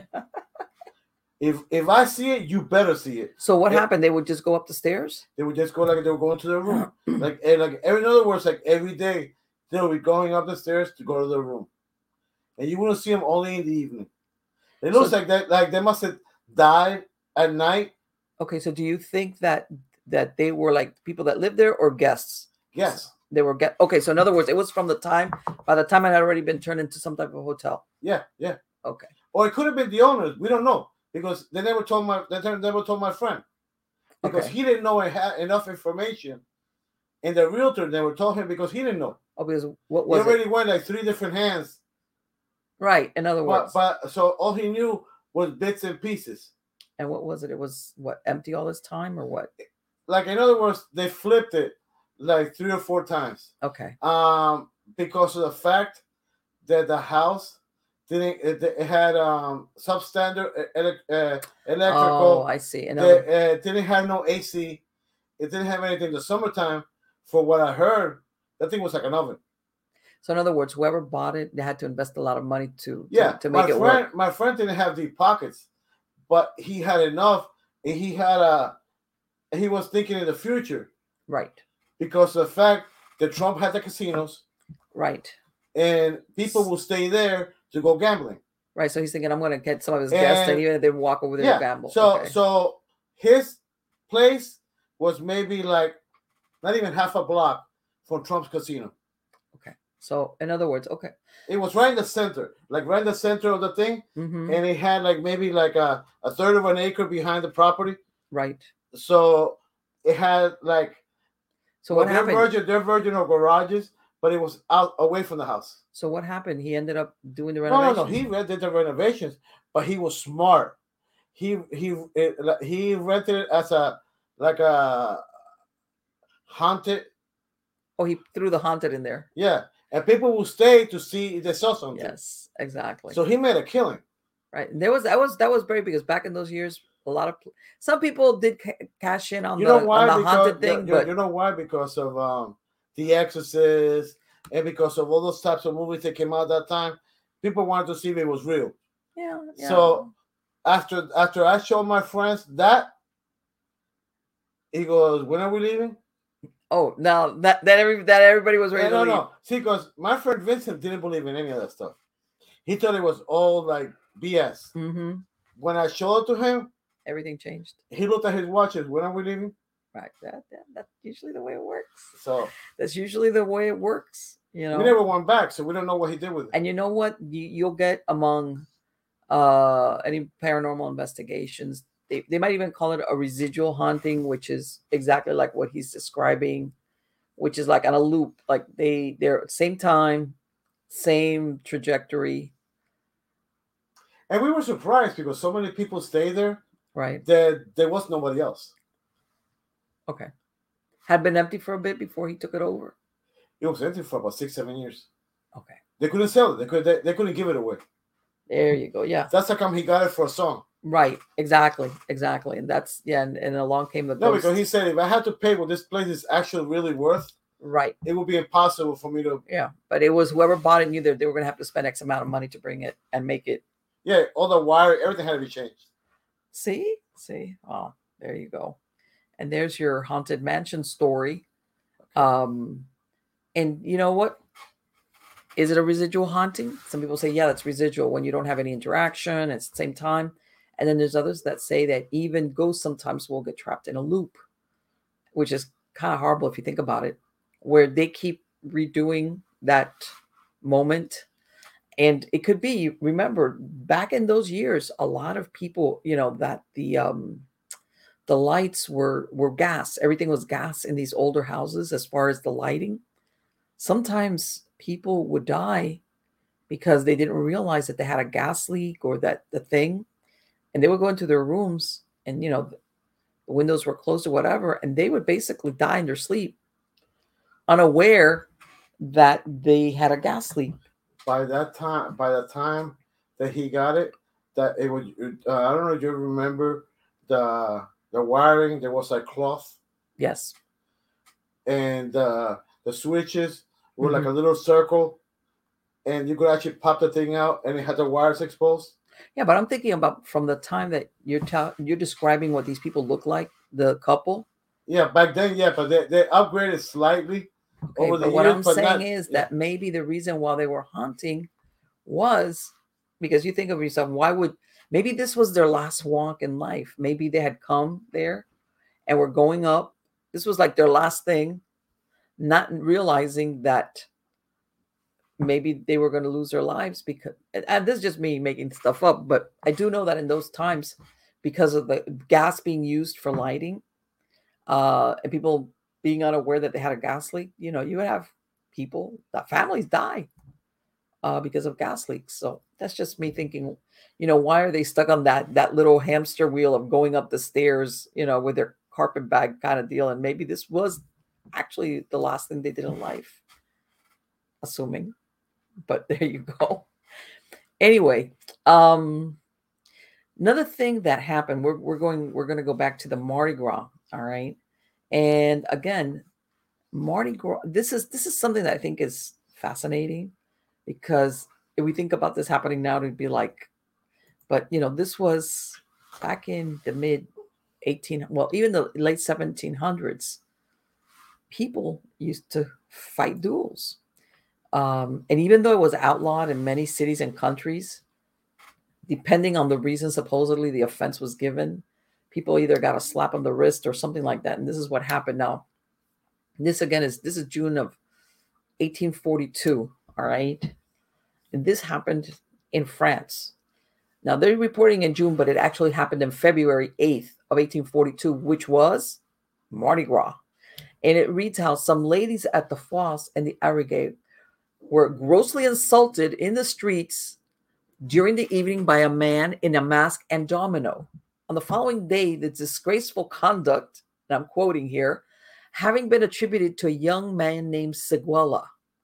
If if I see it, you better see it. So what if, happened? They would just go up the stairs. They would just go like they were going to their room, like and like in other words, like every day they would be going up the stairs to go to their room, and you wouldn't see them only in the evening. It looks so, like that, like they must have died at night. Okay, so do you think that that they were like people that lived there or guests? Yes, they were guests. Okay, so in other words, it was from the time by the time it had already been turned into some type of hotel. Yeah, yeah. Okay. Or it could have been the owners. We don't know because they never told my they never told my friend because okay. he didn't know it had enough information, and the realtor never told him because he didn't know. Oh, because what was he already it? went like three different hands. Right. In other words, but, but so all he knew was bits and pieces. And what was it? It was what, empty all this time or what? Like in other words, they flipped it like three or four times. Okay. Um, because of the fact that the house didn't it, it had um substandard uh, electrical. Oh, I see. And it uh, didn't have no A C. It didn't have anything. The summertime, for what I heard, that thing was like an oven. So in other words, whoever bought it, they had to invest a lot of money to, to yeah to make my it friend, work. My friend didn't have deep pockets, but he had enough, and he had a. He was thinking in the future, right? Because of the fact that Trump had the casinos, right, and people will stay there to go gambling, right. So he's thinking, I'm going to get some of his and, guests, and even if they walk over there yeah, to gamble. So, okay. so his place was maybe like not even half a block from Trump's casino. Okay. So, in other words, okay. It was right in the center, like right in the center of the thing. Mm-hmm. And it had like maybe like a, a third of an acre behind the property. Right. So it had like, so well, what happened? Virgin, they're virgin or garages, but it was out away from the house. So what happened? He ended up doing the renovations? No, no, no. He did the renovations, but he was smart. He, he, it, he rented it as a, like a haunted. Oh, he threw the haunted in there. Yeah. And people will stay to see if they saw something. Yes, exactly. So he made a killing. Right. And there was that was that was very because back in those years, a lot of some people did ca- cash in on you the, know why? on the because, haunted thing. You, but you know why? Because of um, The Exorcist and because of all those types of movies that came out that time, people wanted to see if it was real. Yeah. yeah. So after after I showed my friends that, he goes, "When are we leaving?" Oh, now that that every that everybody was ready yeah, to no, leave. No, see, because my friend Vincent didn't believe in any of that stuff. He thought it was all like B S. Mm-hmm. When I showed it to him, everything changed. He looked at his watches. When are we leaving? Right. That, that that's usually the way it works. So that's usually the way it works. You know, we never went back, so we don't know what he did with it. And you know what? You, you'll get among uh any paranormal investigations. they, they might even call it a residual haunting, which is exactly like what he's describing, which is like on a loop. Like they they're same time, same trajectory. And we were surprised because so many people stay there Right. that there was nobody else. Okay. Had been empty for a bit before he took it over. It was empty for about six, seven years. Okay. They couldn't sell it. They could. They, they couldn't give it away. There you go. Yeah. That's how come he got it for a song. Right. Exactly. Exactly. And that's yeah. And, and along came the No, ghost. because he said if I had to pay what this place is actually really worth, right, it would be impossible for me to. Yeah, but it was whoever bought it knew that they were going to have to spend X amount of money to bring it and make it. Yeah, all the wire, everything had to be changed. See, see. Oh, there you go. And there's your haunted mansion story. Um, and you know what? Is it a residual haunting? Some people say, yeah, that's residual when you don't have any interaction. It's the same time. And then there's others that say that even ghosts sometimes will get trapped in a loop, which is kind of horrible if you think about it, where they keep redoing that moment. And it could be, remember, back in those years, a lot of people, you know, that the um, the lights were were gas. Everything was gas in these older houses as far as the lighting. Sometimes people would die because they didn't realize that they had a gas leak or that the thing, and they would go into their rooms and, you know, the windows were closed or whatever, and they would basically die in their sleep, unaware that they had a gas leak. By that time, by the time that he got it, that it would. Uh, I don't know if you remember the the wiring. There was like cloth. Yes. And uh, the switches were Mhm. like a little circle, and you could actually pop the thing out, and it had the wires exposed. Yeah, but I'm thinking about from the time that you're ta- you're describing what these people look like, the couple. Yeah, back then, yeah, but they, they upgraded slightly Okay, over the but what years. I'm but saying not, is yeah. that maybe the reason why they were haunting was because you think of yourself, why would maybe this was their last walk in life? Maybe they had come there and were going up. This was like their last thing, not realizing that maybe they were going to lose their lives because, and this is just me making stuff up, but I do know that in those times, because of the gas being used for lighting, uh, and people being unaware that they had a gas leak, you know, you would have people, that families die uh, because of gas leaks. So that's just me thinking, you know, why are they stuck on that that little hamster wheel of going up the stairs, you know, with their carpet bag kind of deal? And maybe this was actually the last thing they did in life, assuming. But there you go. Anyway, um, another thing that happened, we're we're going we're going to go back to the Mardi Gras, all right? And again, Mardi Gras, this is this is something that I think is fascinating because if we think about this happening now, it'd be like, but you know, this was back in the mid eighteen, well, even the late seventeen hundreds, people used to fight duels. Um, and even though it was outlawed in many cities and countries, depending on the reason supposedly the offense was given, people either got a slap on the wrist or something like that. And this is what happened now. This again is this is June of eighteen forty-two. All right. And this happened in France. Now they're reporting in June, but it actually happened in February eighth of eighteen forty-two, which was Mardi Gras. And it reads how some ladies at the Fosse and the Arrigay were grossly insulted in the streets during the evening by a man in a mask and domino. On the following day, the disgraceful conduct, and I'm quoting here, having been attributed to a young man named Seguela,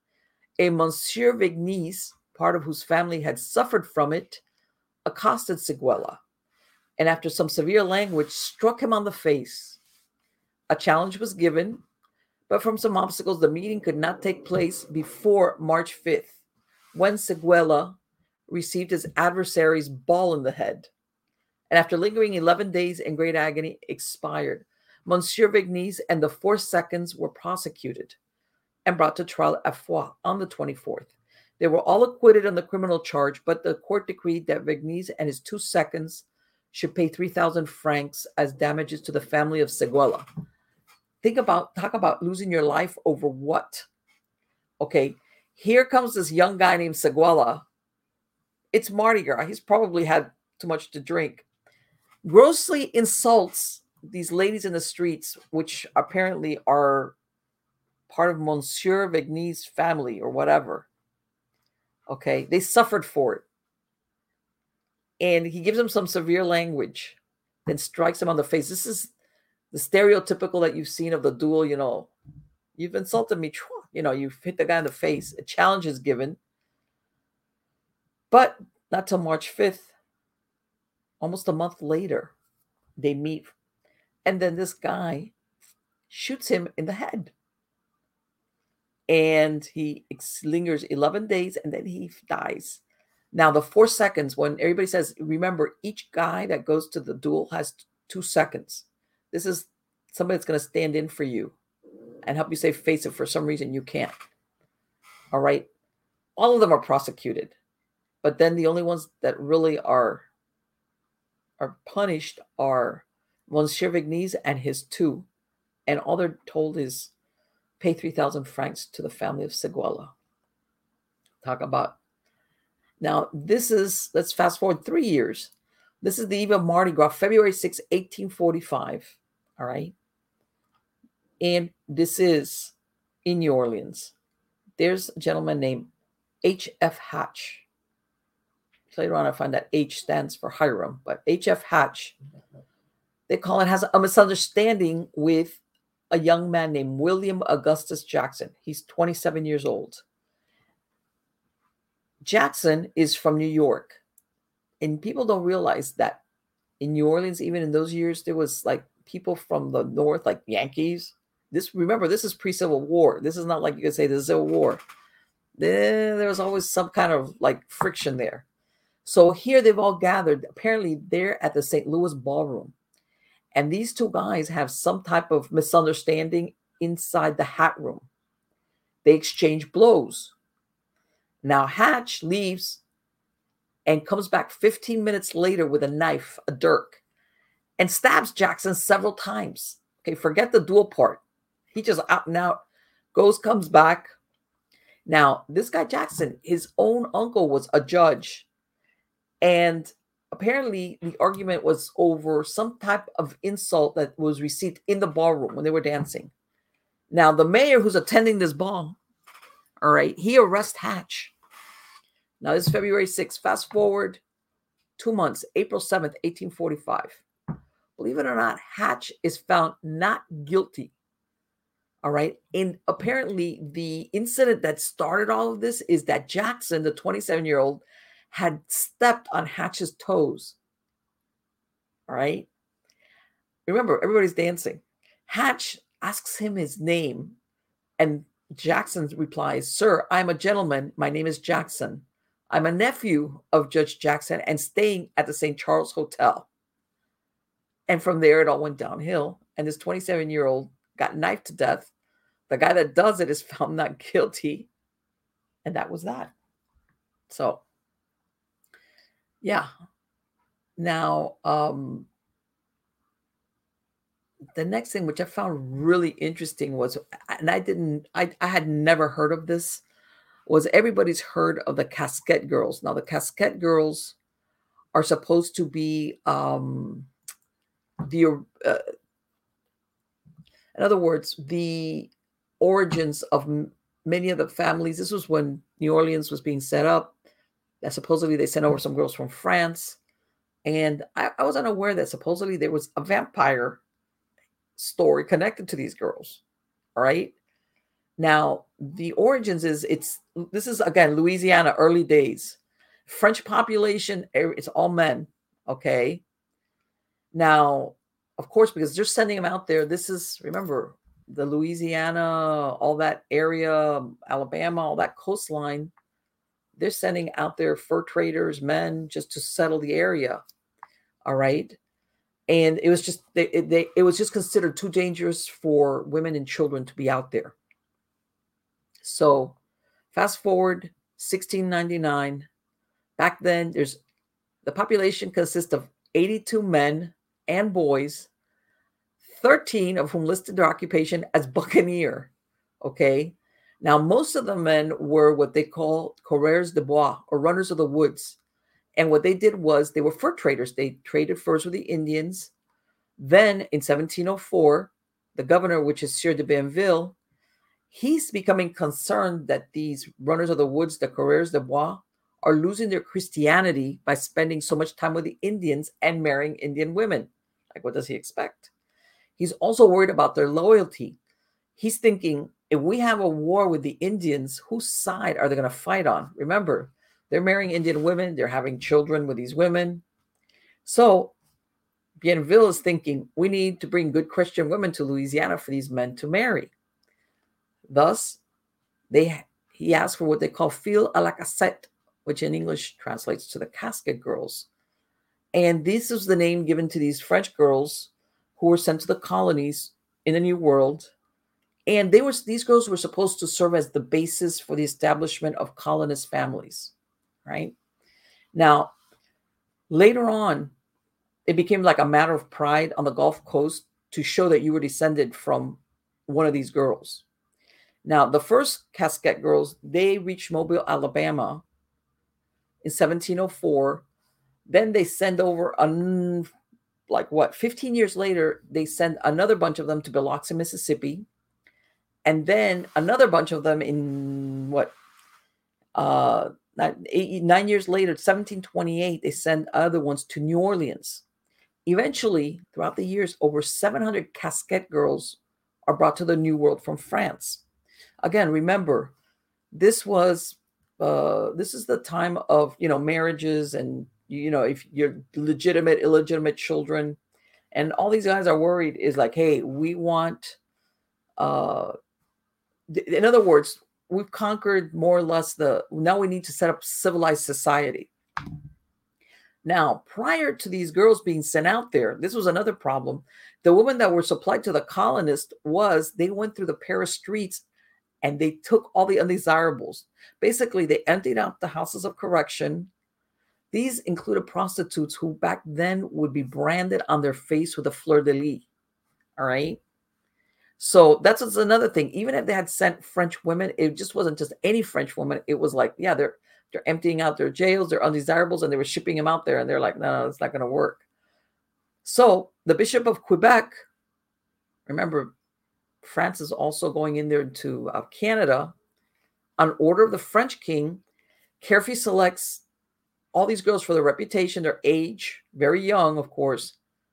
a Monsieur Vignis, part of whose family had suffered from it, accosted Seguela, and after some severe language, struck him on the face. A challenge was given, but from some obstacles, the meeting could not take place before March fifth, when Seguela received his adversary's ball in the head, and after lingering eleven days in great agony, expired. Monsieur Vignis and the four seconds were prosecuted and brought to trial at Foix on the twenty-fourth. They were all acquitted on the criminal charge, but the court decreed that Vignis and his two seconds should pay three thousand francs as damages to the family of Seguela. Think about, talk about losing your life over what? Okay, here comes this young guy named Seguela. It's Mardi Gras. He's probably had too much to drink. grossly insults these ladies in the streets, which apparently are part of Monsieur Vigny's family or whatever. Okay, they suffered for it. And he gives them some severe language, then strikes him on the face. This is the stereotypical that you've seen of the duel, you know. You've insulted me, you know, you've hit the guy in the face. A challenge is given. But not till March fifth, almost a month later, they meet. And then this guy shoots him in the head. And he lingers eleven days and then he dies. Now, the four seconds, when everybody says, remember, each guy that goes to the duel has two seconds. This is somebody that's going to stand in for you and help you save face if for some reason you can't. All right. All of them are prosecuted. But then the only ones that really are, are punished are Monsieur Vigny's and his two. And all they're told is pay three thousand francs to the family of Seguela. Talk about. Now, this is, let's fast forward three years. This is the eve of Mardi Gras, February sixth, eighteen forty-five. All right. And this is in New Orleans. There's a gentleman named H F Hatch. Later on, I find that H stands for Hiram, but H F Hatch, they call it, has a misunderstanding with a young man named William Augustus Jackson. He's twenty-seven years old. Jackson is from New York. And people don't realize that in New Orleans, even in those years, there was like people from the north, like Yankees. This, remember, this is pre-Civil War. This is not like you could say the Civil War. There, there was always some kind of like friction there. So here they've all gathered. Apparently, they're at the Saint Louis Ballroom. And these two guys have some type of misunderstanding inside the hat room. They exchange blows. Now, Hatch leaves and comes back fifteen minutes later with a knife, a dirk, and stabs Jackson several times. Okay, forget the duel part. He just out and out goes, comes back. Now, this guy Jackson, his own uncle was a judge. And apparently the argument was over some type of insult that was received in the ballroom when they were dancing. Now, the mayor who's attending this ball, all right, he arrests Hatch. Now, this is February sixth. Fast forward two months, April seventh, eighteen forty-five. Believe it or not, Hatch is found not guilty. All right. And apparently the incident that started all of this is that Jackson, the twenty-seven-year-old, had stepped on Hatch's toes. All right. Remember, everybody's dancing. Hatch asks him his name, and Jackson replies, "Sir, I'm a gentleman. My name is Jackson. I'm a nephew of Judge Jackson and staying at the Saint Charles Hotel." And from there, it all went downhill. And this twenty-seven-year-old got knifed to death. The guy that does it is found not guilty. And that was that. So, yeah. Now, um, the next thing, which I found really interesting was, and I didn't, I, I had never heard of this, was everybody's heard of the Casquette Girls. Now, the Casquette Girls are supposed to be um, the, uh, in other words, the origins of m- many of the families. This was when New Orleans was being set up. That supposedly they sent over some girls from France. And I, I was unaware that supposedly there was a vampire story connected to these girls. All right. Now, the origins is it's this is, again, Louisiana, early days. French population, it's all men. Okay. Now, of course, because they're sending them out there. This is, remember, the Louisiana, all that area, Alabama, all that coastline. They're sending out their fur traders, men, just to settle the area. All right. And it was just they, they it was just considered too dangerous for women and children to be out there. So fast forward sixteen ninety-nine. Back then, there's the population consists of eighty-two men and boys, thirteen of whom listed their occupation as buccaneer. Okay. Now, most of the men were what they call coureurs de bois, or runners of the woods. And what they did was they were fur traders. They traded furs with the Indians. Then in seventeen oh four, the governor, which is Sieur de Bienville, he's becoming concerned that these runners of the woods, the coureurs de bois, are losing their Christianity by spending so much time with the Indians and marrying Indian women. Like, what does he expect? He's also worried about their loyalty. He's thinking, if we have a war with the Indians, whose side are they going to fight on? Remember, they're marrying Indian women. They're having children with these women. So Bienville is thinking, we need to bring good Christian women to Louisiana for these men to marry. Thus, they he asked for what they call filles à la cassette, which in English translates to the casket girls. And this was the name given to these French girls who were sent to the colonies in the New World. And they were these girls were supposed to serve as the basis for the establishment of colonist families, right? Now, later on, it became like a matter of pride on the Gulf Coast to show that you were descended from one of these girls. Now, the first Casquette girls, they reached Mobile, Alabama in seventeen oh four. Then they send over, a, like what, fifteen years later, they send another bunch of them to Biloxi, Mississippi. And then another bunch of them in what, uh, nine, eight, nine years later, seventeen twenty-eight, they send other ones to New Orleans. Eventually, throughout the years, over seven hundred Casquette girls are brought to the New World from France. Again, remember, this was uh, this is the time of, you know, marriages and, you know, if you're legitimate, illegitimate children, and all these guys are worried is like, hey, we want, uh, th- in other words, we've conquered more or less the, now we need to set up civilized society. Now, prior to these girls being sent out there, this was another problem. The women that were supplied to the colonists was they went through the Paris streets and they took all the undesirables. Basically, they emptied out the houses of correction. These included prostitutes who back then would be branded on their face with a fleur-de-lis. All right. So that's another thing. Even if they had sent French women, it just wasn't just any French woman. It was like, yeah, they're they're emptying out their jails, their undesirables, and they were shipping them out there. And they're like, no, no, it's not going to work. So the Bishop of Quebec, remember, France is also going in there to uh, Canada, on order of the French king, carefully selects all these girls for their reputation, their age, very young, of course,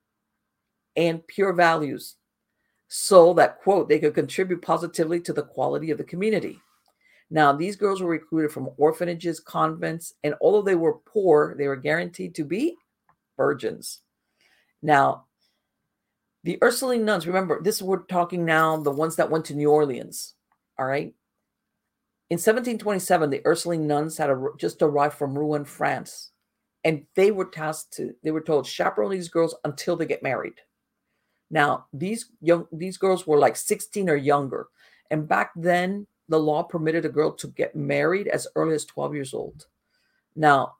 and pure values, so that, quote, they could contribute positively to the quality of the community. Now, these girls were recruited from orphanages, convents, and although they were poor, they were guaranteed to be virgins. Now, the Ursuline nuns, remember, this we're talking now, the ones that went to New Orleans, all right? In seventeen twenty-seven, the Ursuline nuns had a, just arrived from Rouen, France, and they were tasked to, they were told, chaperone these girls until they get married. Now, these young, these girls were like sixteen or younger, and back then, the law permitted a girl to get married as early as twelve years old. Now,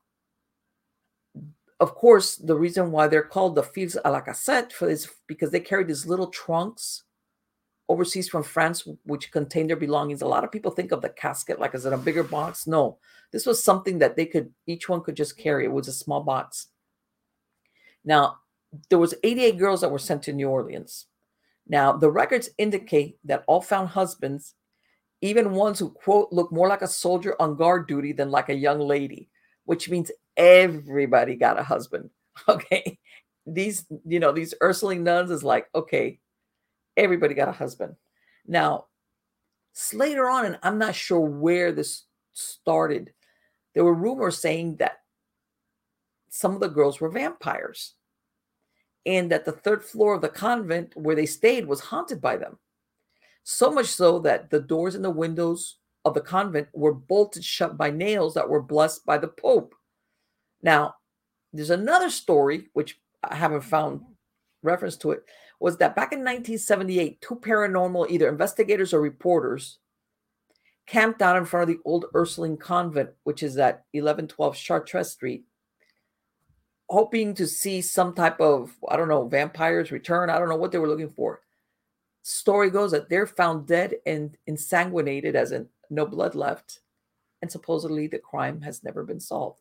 of course, the reason why they're called the filles à la cassette for is because they carried these little trunks overseas from France, which contained their belongings. A lot of people think of the casket like as in a bigger box. No, this was something that they could, each one could just carry. It was a small box. Now, there was eighty-eight girls that were sent to New Orleans. Now, the records indicate that all found husbands, even ones who, quote, look more like a soldier on guard duty than like a young lady, which means everybody got a husband. Okay. These, you know, these Ursuline nuns is like, okay, everybody got a husband. Now, later on, and I'm not sure where this started, there were rumors saying that some of the girls were vampires and that the third floor of the convent where they stayed was haunted by them. So much so that the doors and the windows of the convent were bolted shut by nails that were blessed by the Pope. Now, there's another story, which I haven't found reference to it, was that back in nineteen seventy-eight, two paranormal, either investigators or reporters, camped out in front of the old Ursuline convent, which is at eleven twelve Chartres Street, hoping to see some type of, I don't know, vampires return. I don't know what they were looking for. Story goes that they're found dead and ensanguinated, as in no blood left, and supposedly the crime has never been solved.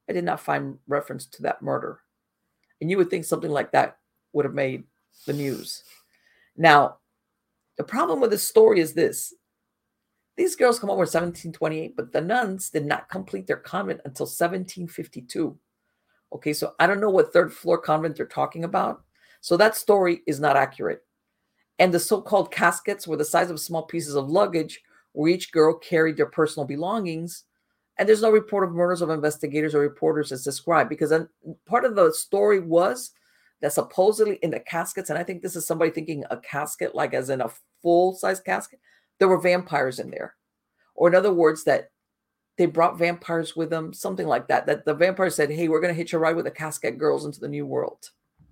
I did not find reference to that murder. And you would think something like that would have made the news. Now, the problem with this story is this. These girls come over in seventeen twenty-eight, but the nuns did not complete their convent until seventeen fifty-two. Okay, so I don't know what third floor convent they're talking about. So that story is not accurate. And the so-called caskets were the size of small pieces of luggage where each girl carried their personal belongings. And there's no report of murders of investigators or reporters as described, because part of the story was that supposedly in the caskets, and I think this is somebody thinking a casket like as in a full-size casket, there were vampires in there. Or in other words, that they brought vampires with them, something like that, that the vampire said, hey, we're going to hitch a ride with the casket girls into the new world.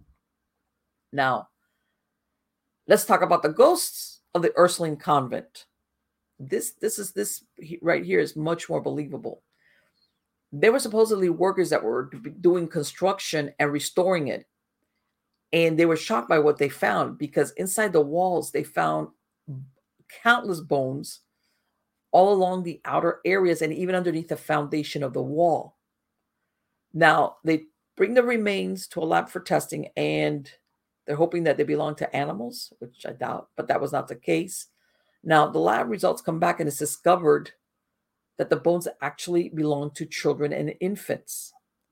Now, let's talk about the ghosts of the Ursuline convent. This, this is this right here is much more believable. There were supposedly workers that were doing construction and restoring it. And they were shocked by what they found, because inside the walls, they found countless bones all along the outer areas and even underneath the foundation of the wall. Now, they bring the remains to a lab for testing, and they're hoping that they belong to animals, which I doubt, but that was not the case. Now, the lab results come back, and it's discovered that the bones actually belong to children and infants.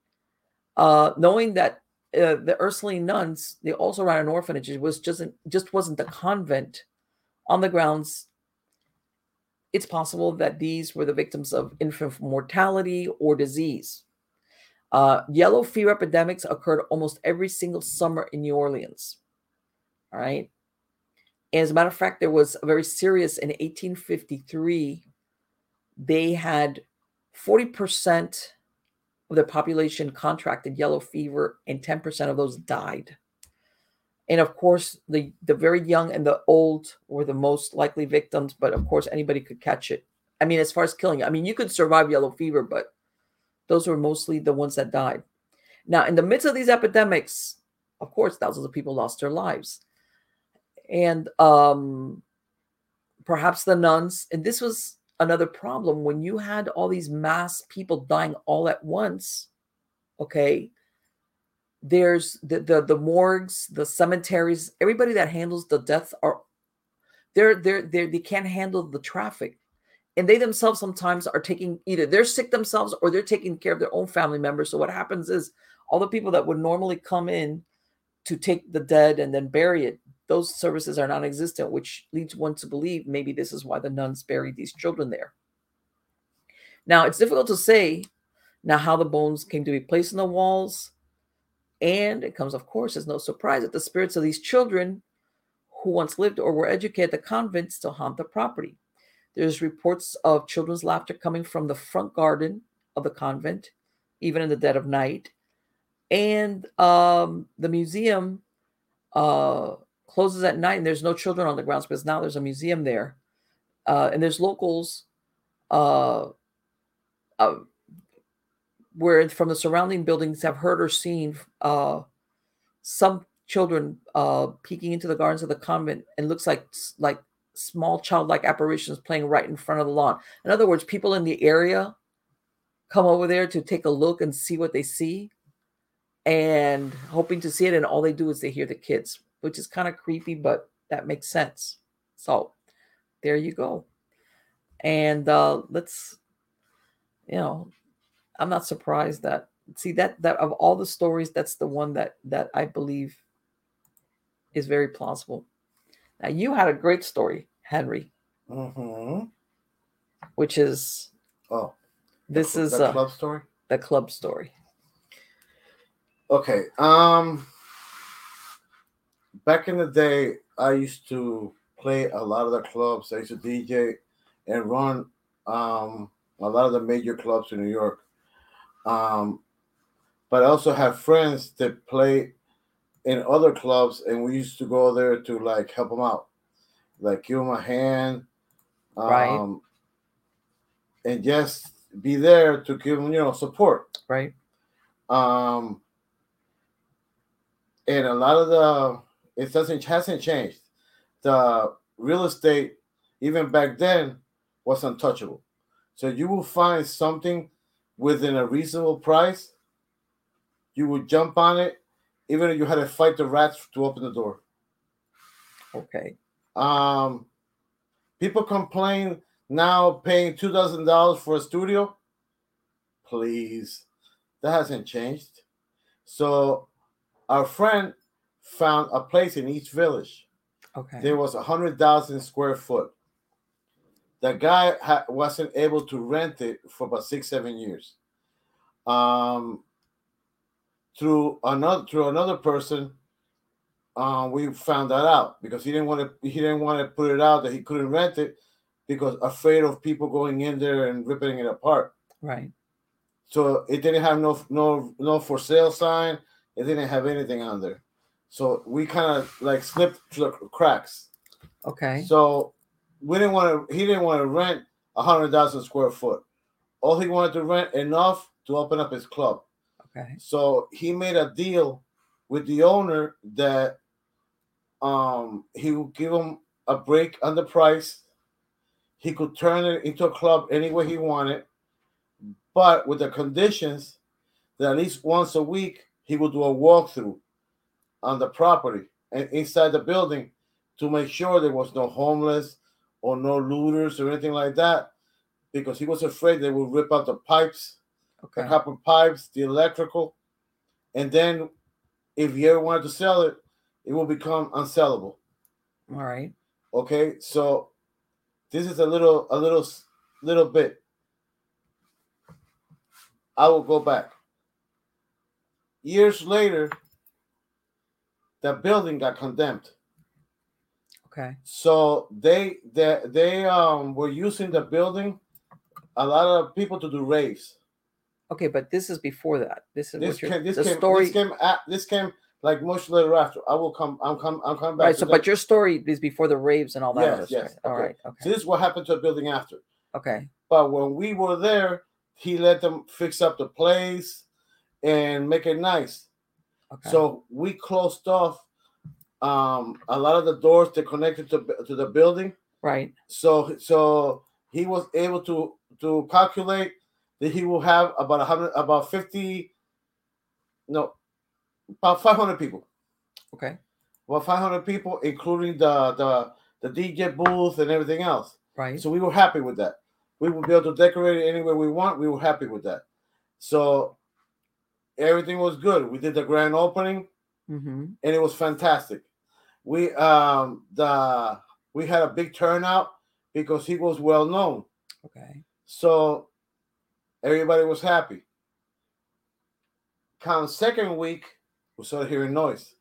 Uh, knowing that uh, the Ursuline nuns, they also ran an orphanage. It was just, just wasn't the convent on the grounds. It's possible that these were the victims of infant mortality or disease. Uh, yellow fever epidemics occurred almost every single summer in New Orleans. All right. And as a matter of fact, there was a very serious in eighteen fifty-three. They had forty percent of their population contracted yellow fever, and ten percent of those died. And of course, the, the very young and the old were the most likely victims, but of course, anybody could catch it. I mean, as far as killing, I mean, you could survive yellow fever, but those were mostly the ones that died. Now, in the midst of these epidemics, of course, thousands of people lost their lives. And um, perhaps the nuns, and this was another problem, when you had all these mass people dying all at once, okay, there's the, the, the morgues, the cemeteries, everybody that handles the deaths are, they're, they're, they're, they can't handle the traffic. And they themselves sometimes are taking, either they're sick themselves or they're taking care of their own family members. So what happens is all the people that would normally come in to take the dead and then bury it, those services are non-existent, which leads one to believe maybe this is why the nuns buried these children there. Now, it's difficult to say now how the bones came to be placed in the walls. And it comes, of course, as no surprise that the spirits of these children who once lived or were educated at the convent still haunt the property. There's reports of children's laughter coming from the front garden of the convent, even in the dead of night. And um, the museum uh, closes at night, and there's no children on the grounds because now there's a museum there. Uh, and there's locals uh, uh, where from the surrounding buildings have heard or seen uh, some children uh, peeking into the gardens of the convent, and looks like like small childlike apparitions playing right in front of the lawn. In other words, people in the area come over there to take a look and see what they see, and hoping to see it, and all they do is they hear the kids, which is kind of creepy, but that makes sense. So there you go. And uh, let's, you know, I'm not surprised that, see, that that of all the stories, that's the one that that I believe is very plausible. Now, you had a great story, Henry, mm-hmm. which is oh, this the, is the uh, club story. The club story. Okay. Um, back in the day, I used to play a lot of the clubs. I used to D J and run um, a lot of the major clubs in New York. Um, but I also have friends that play in other clubs, and we used to go there to like help them out, like give them a hand, um, right, and just be there to give them, you know, support. Right. Um, and a lot of the it doesn't hasn't changed. The real estate, even back then, was untouchable. So you will find something within a reasonable price, you would jump on it, even if you had to fight the rats to open the door. Okay. Um, people complain now paying two thousand dollars for a studio. Please, that hasn't changed. So our friend found a place in East Village. Okay. There was a hundred thousand square foot. The guy ha- wasn't able to rent it for about six, seven years. Um, through another through another person, um, we found that out because he didn't want to. He didn't want to put it out that he couldn't rent it because afraid of people going in there and ripping it apart. Right. So it didn't have no no no for sale sign. It didn't have anything on there. So we kind of like slipped through the cracks. Okay. So we didn't want to. He didn't want to rent a hundred thousand square foot. All he wanted to rent enough to open up his club. Okay. So he made a deal with the owner that um he would give him a break on the price. He could turn it into a club any way he wanted, but with the conditions that at least once a week he would do a walkthrough on the property and inside the building to make sure there was no homeless or no looters or anything like that, because he was afraid they would rip out the pipes, Okay. the copper pipes, the electrical, and then if you ever wanted to sell it, it will become unsellable. All right. Okay, so this is a little, a little, little bit. I will go back. Years later, the building got condemned. Okay. So they they they um were using the building, a lot of people to do raves. Okay, but this is before that. This is This what your came this the came story. this came at this came like much later after. I will come. I'm come. I'm coming back. Right. to So, that. but your story is before the raves and all that Yes, other yes, stuff. All okay. right. So Okay. this is what happened to the building after. Okay. But when we were there, he let them fix up the place and make it nice. Okay. So we closed off um a lot of the doors that connected to to the building. Right. So so he was able to to calculate that he will have about a hundred, about fifty, no, about five hundred people. Okay. Well, five hundred people, including the the the D J booth and everything else. Right. So we were happy with that. We would be able to decorate it anywhere we want. We were happy with that. So everything was good. We did the grand opening, Mm-hmm. and it was fantastic. We um the we had a big turnout because he was well known. Okay. So everybody was happy. Come second week, we started hearing noise.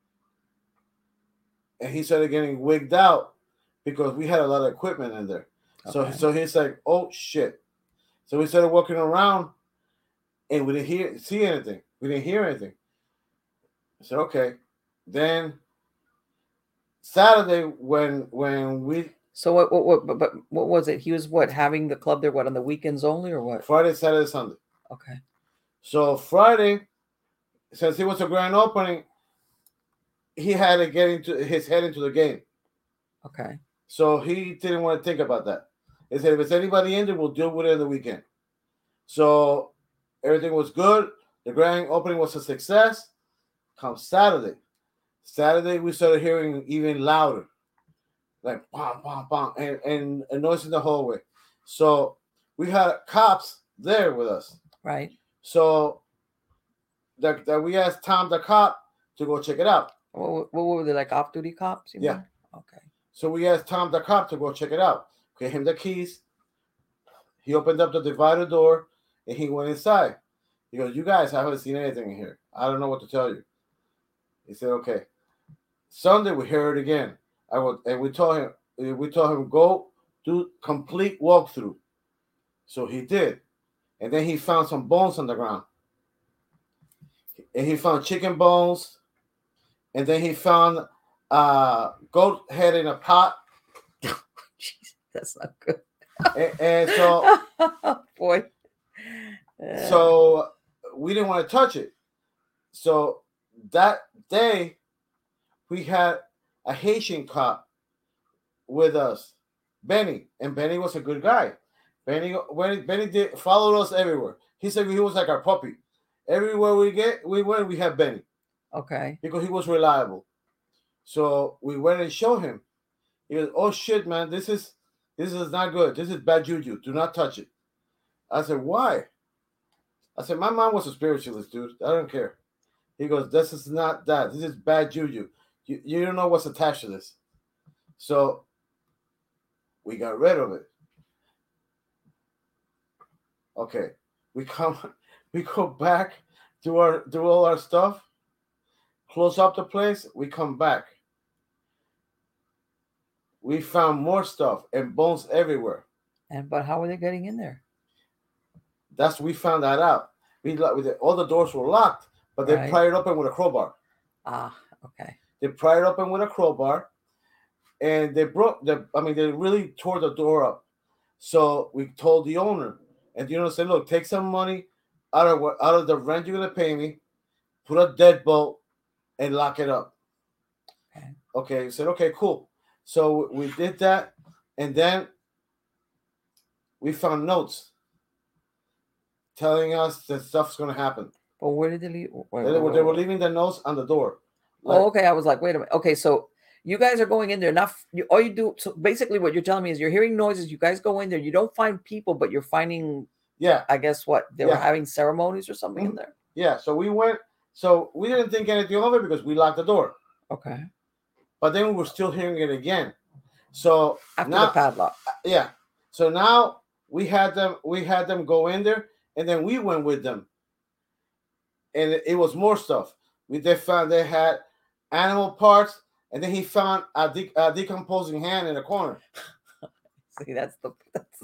And he started getting wigged out because we had a lot of equipment in there. So Okay. so he's like, oh shit. So we started walking around and we didn't hear see anything. We didn't hear anything. I said, okay. Then Saturday when when we So what what what but, but what was it? He was what having the club there what on the weekends only or what? Friday, Saturday, Sunday. Okay. So Friday, since it was a grand opening, he had to get into his head into the game. Okay. So he didn't want to think about that. He said, if it's anybody in there, we'll deal with it on the weekend. So everything was good. The grand opening was a success. Come Saturday. Saturday, we started hearing even louder. Like, bam, bam, bam, and, and a noise in the hallway. So we had cops there with us. Right. So that, that we asked Tom the cop to go check it out. What, what were they like off duty cops? You Yeah. mean? Okay. So we asked Tom the cop to go check it out. Gave him the keys. He opened up the divider door and he went inside. He goes, you guys haven't seen anything in here. I don't know what to tell you. He said, okay. Sunday we heard it again. I would, and we told him, we told him go do complete walkthrough. So he did. And then he found some bones on the ground. And he found chicken bones. And then he found uh goat head in a pot. Jeez, that's not good. and, and so boy. So we didn't want to touch it. So that day we had a Haitian cop with us, Benny, and Benny was a good guy. Benny, Benny, Benny did followed us everywhere. He said he was like our puppy. Everywhere we get, we went, we had Benny. Okay. Because he was reliable. So we went and showed him. He goes, "Oh shit, man, this is this is not good. This is bad juju. Do not touch it." I said, "Why?" I said, "My mom was a spiritualist, dude. I don't care." He goes, "This is not that. This is bad juju. You, you don't know what's attached to this." So we got rid of it. Okay. We come we go back, do our do all our stuff, close up the place, we come back. We found more stuff and bones everywhere. And but how were they getting in there? That's we found that out. We all the doors were locked, but they Right. pried it open with a crowbar. Ah, okay. They pried it open with a crowbar, and they broke the. I mean, they really tore the door up. So we told the owner, and the owner said, "Look, take some money out of out of the rent you're gonna pay me, put a deadbolt, and lock it up." Okay. Okay. He said, "Okay, cool." So we did that, and then we found notes telling us that stuff's going to happen. But where did they leave? Wait, they, wait, were, wait, they were wait. leaving the notes on the door. Like, oh, okay. I was like, wait a minute. Okay, so you guys are going in there. Not you, all you do. So basically, what you're telling me is you're hearing noises. You guys go in there. You don't find people, but you're finding. Yeah. I guess what they yeah. were having ceremonies or something mm-hmm. in there. Yeah. So we went. So we didn't think anything of it because we locked the door. Okay. But then we were still hearing it again. So after now, the padlock. Yeah. So now we had them. We had them go in there, and then we went with them. And it, it was more stuff. We they found they had animal parts, and then he found a, de- a decomposing hand in the corner. See, that's the. That's,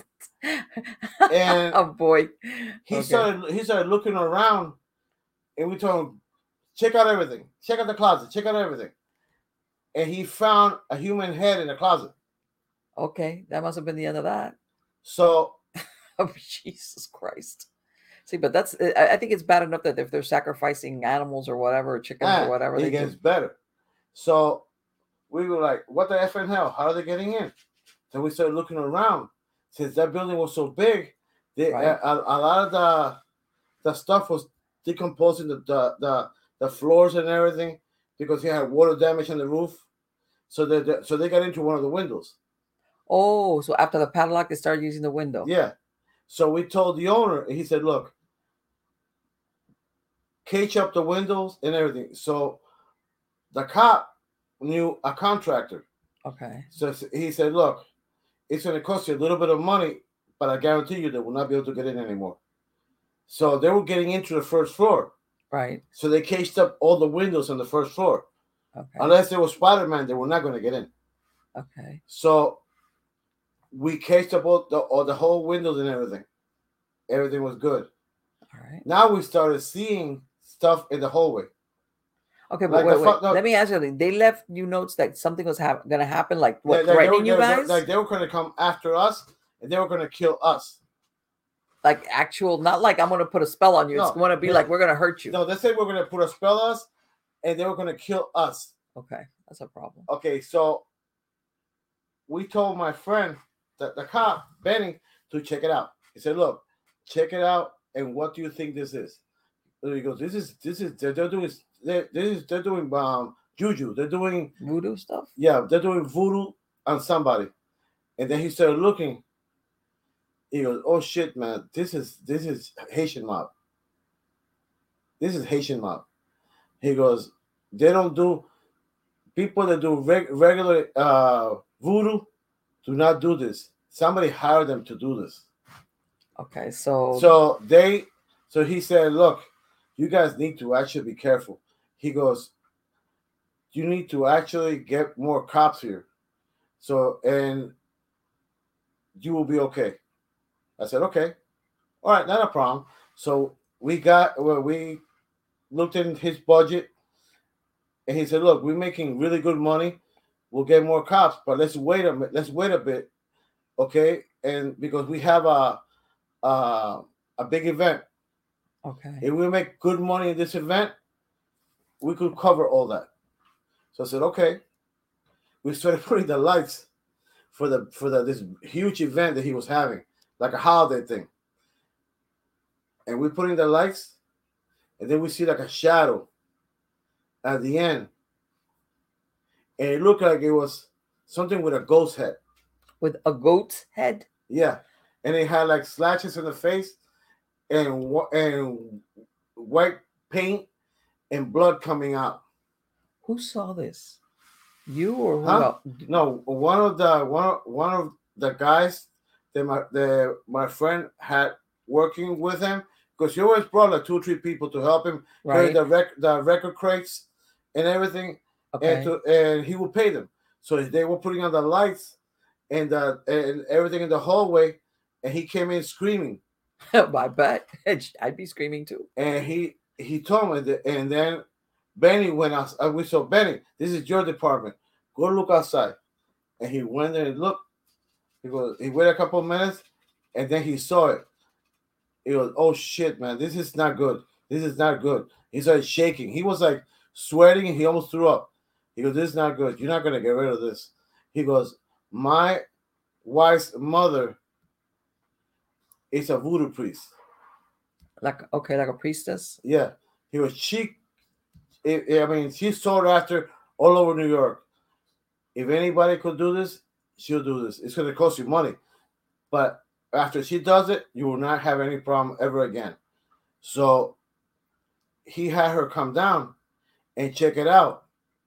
and oh boy, he okay. started. He started looking around, and we told him, "Check out everything. Check out the closet. Check out everything." And he found a human head in the closet. Okay, that must have been the end of that. So, oh Jesus Christ. See, but that's, I think it's bad enough that if they're sacrificing animals or whatever, chickens ah, or whatever, it they gets do. better. So we were like, what the F in hell? How are they getting in? So we started looking around. Since that building was so big, they, right. a, a, a lot of the the stuff was decomposing the, the, the, the floors and everything because he had water damage on the roof. So they, they, so they got into one of the windows. Oh, so after the padlock, they started using the window. Yeah. So we told the owner, and he said, look, cage up the windows and everything. So the cop knew a contractor. Okay. So he said, look, it's going to cost you a little bit of money, but I guarantee you they will not be able to get in anymore. So they were getting into the first floor. Right. So they caged up all the windows on the first floor. Okay. Unless there was Spider-Man, they were not going to get in. Okay. So we caged up all the, all the whole windows and everything. Everything was good. All right. Now we started seeing stuff in the hallway. Okay, but like wait, wait. Fu- Let me ask you something. They left you notes that something was ha- going to happen, like what, like, threatening they were, you they, guys? Like they were going to come after us, and they were going to kill us. Like actual, not like I'm going to put a spell on you. No, it's going to be they, like we're going to hurt you. No, they said we're going to put a spell on us, and they were going to kill us. Okay, that's a problem. Okay, so we told my friend, that the cop, Benny, to check it out. He said, look, check it out, and what do you think this is? And he goes, this is, this is, they're, they're doing, they're, this is, they're doing um, juju. They're doing voodoo stuff? Yeah, they're doing voodoo on somebody. And then he started looking. He goes, oh shit, man, this is, this is Haitian mob. This is Haitian mob. He goes, they don't do, people that do reg, regular uh, voodoo do not do this. Somebody hired them to do this. Okay, so so they so he said, look, you guys need to actually be careful. He goes, you need to actually get more cops here. So and you will be okay. I said, okay. All right, not a problem. So we got well, we looked in his budget and he said, look, we're making really good money. We'll get more cops, but let's wait a minute. Let's wait a bit. Okay. And because we have a uh, a big event. Okay. If we make good money in this event, we could cover all that. So I said, okay. We started putting the lights for the for the this huge event that he was having, like a holiday thing. and we put in the lights, and then we see like a shadow at the end, and it looked like it was something with a ghost head. With a goat's head? Yeah, and it had like slashes in the face, and and white paint and blood coming out. Who saw this? You or who Huh? else? No, one of the one one of the guys that my the my friend had working with him, because he always brought like two or three people to help him carry Right. the rec the record crates and everything, Okay. and to and he would pay them. So they were putting on the lights and the and everything in the hallway, and he came in screaming. I bet I'd be screaming too. And he he told me that, and then Benny went out. Uh, we saw Benny. This is your department. Go look outside. And he went there and looked. He goes. He waited a couple of minutes, and then he saw it. He goes, "Oh shit, man! This is not good. This is not good." He started shaking. He was like sweating, and he almost threw up. He goes, "This is not good. You're not gonna get rid of this." He goes, "My wife's mother is a voodoo priest." Like okay, like a priestess. Yeah. He was she. I mean, she sought after all over New York. If anybody could do this, she'll do this. It's going to cost you money. But after she does it, you will not have any problem ever again. So he had her come down and check it out.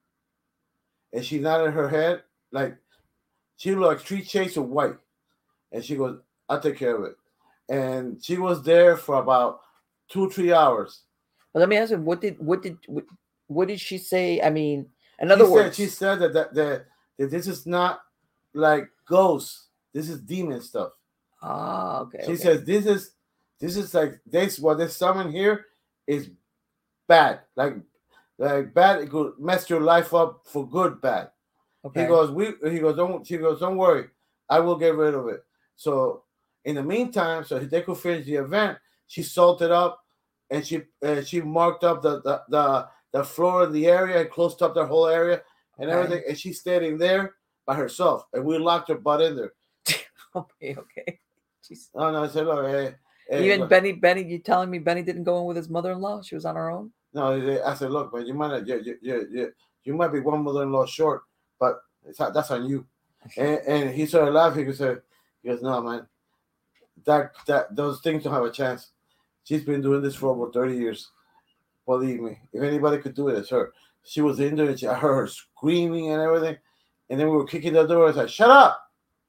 And she nodded her head like she looked like three shades of white. And she goes, I'll take care of it. And she was there for about two, three hours. Well, let me ask you, what did what did what, what did she say? I mean, in other she words, said, she said that, that that that this is not like ghosts. This is demon stuff. Ah, okay. She okay. says this is this is like this what they summon here is bad. Like like bad. It could mess your life up for good. Bad. Okay. He goes. We. He goes. Don't. She goes. Don't worry. I will get rid of it. So in the meantime, so they could finish the event, she salted up, and she uh, she marked up the the the, the floor of the area and closed up the whole area and Okay. everything. And she's standing there by herself, and we locked her butt in there. Okay. Okay. Jeez. Oh no! I said, look, hey, hey, Even look. Benny, Benny, you telling me Benny didn't go in with his mother-in-law? She was on her own. No, I said, look, man, you might not, you, you, you, you might be one mother-in-law short, but it's not, that's on you. And, and he started laughing. He said, he goes, no, man, that that those things don't have a chance. She's been doing this for over thirty years. Believe me, if anybody could do it, it's her. She was in there, and she, I heard her screaming and everything, and then we were kicking the door. I said, shut up!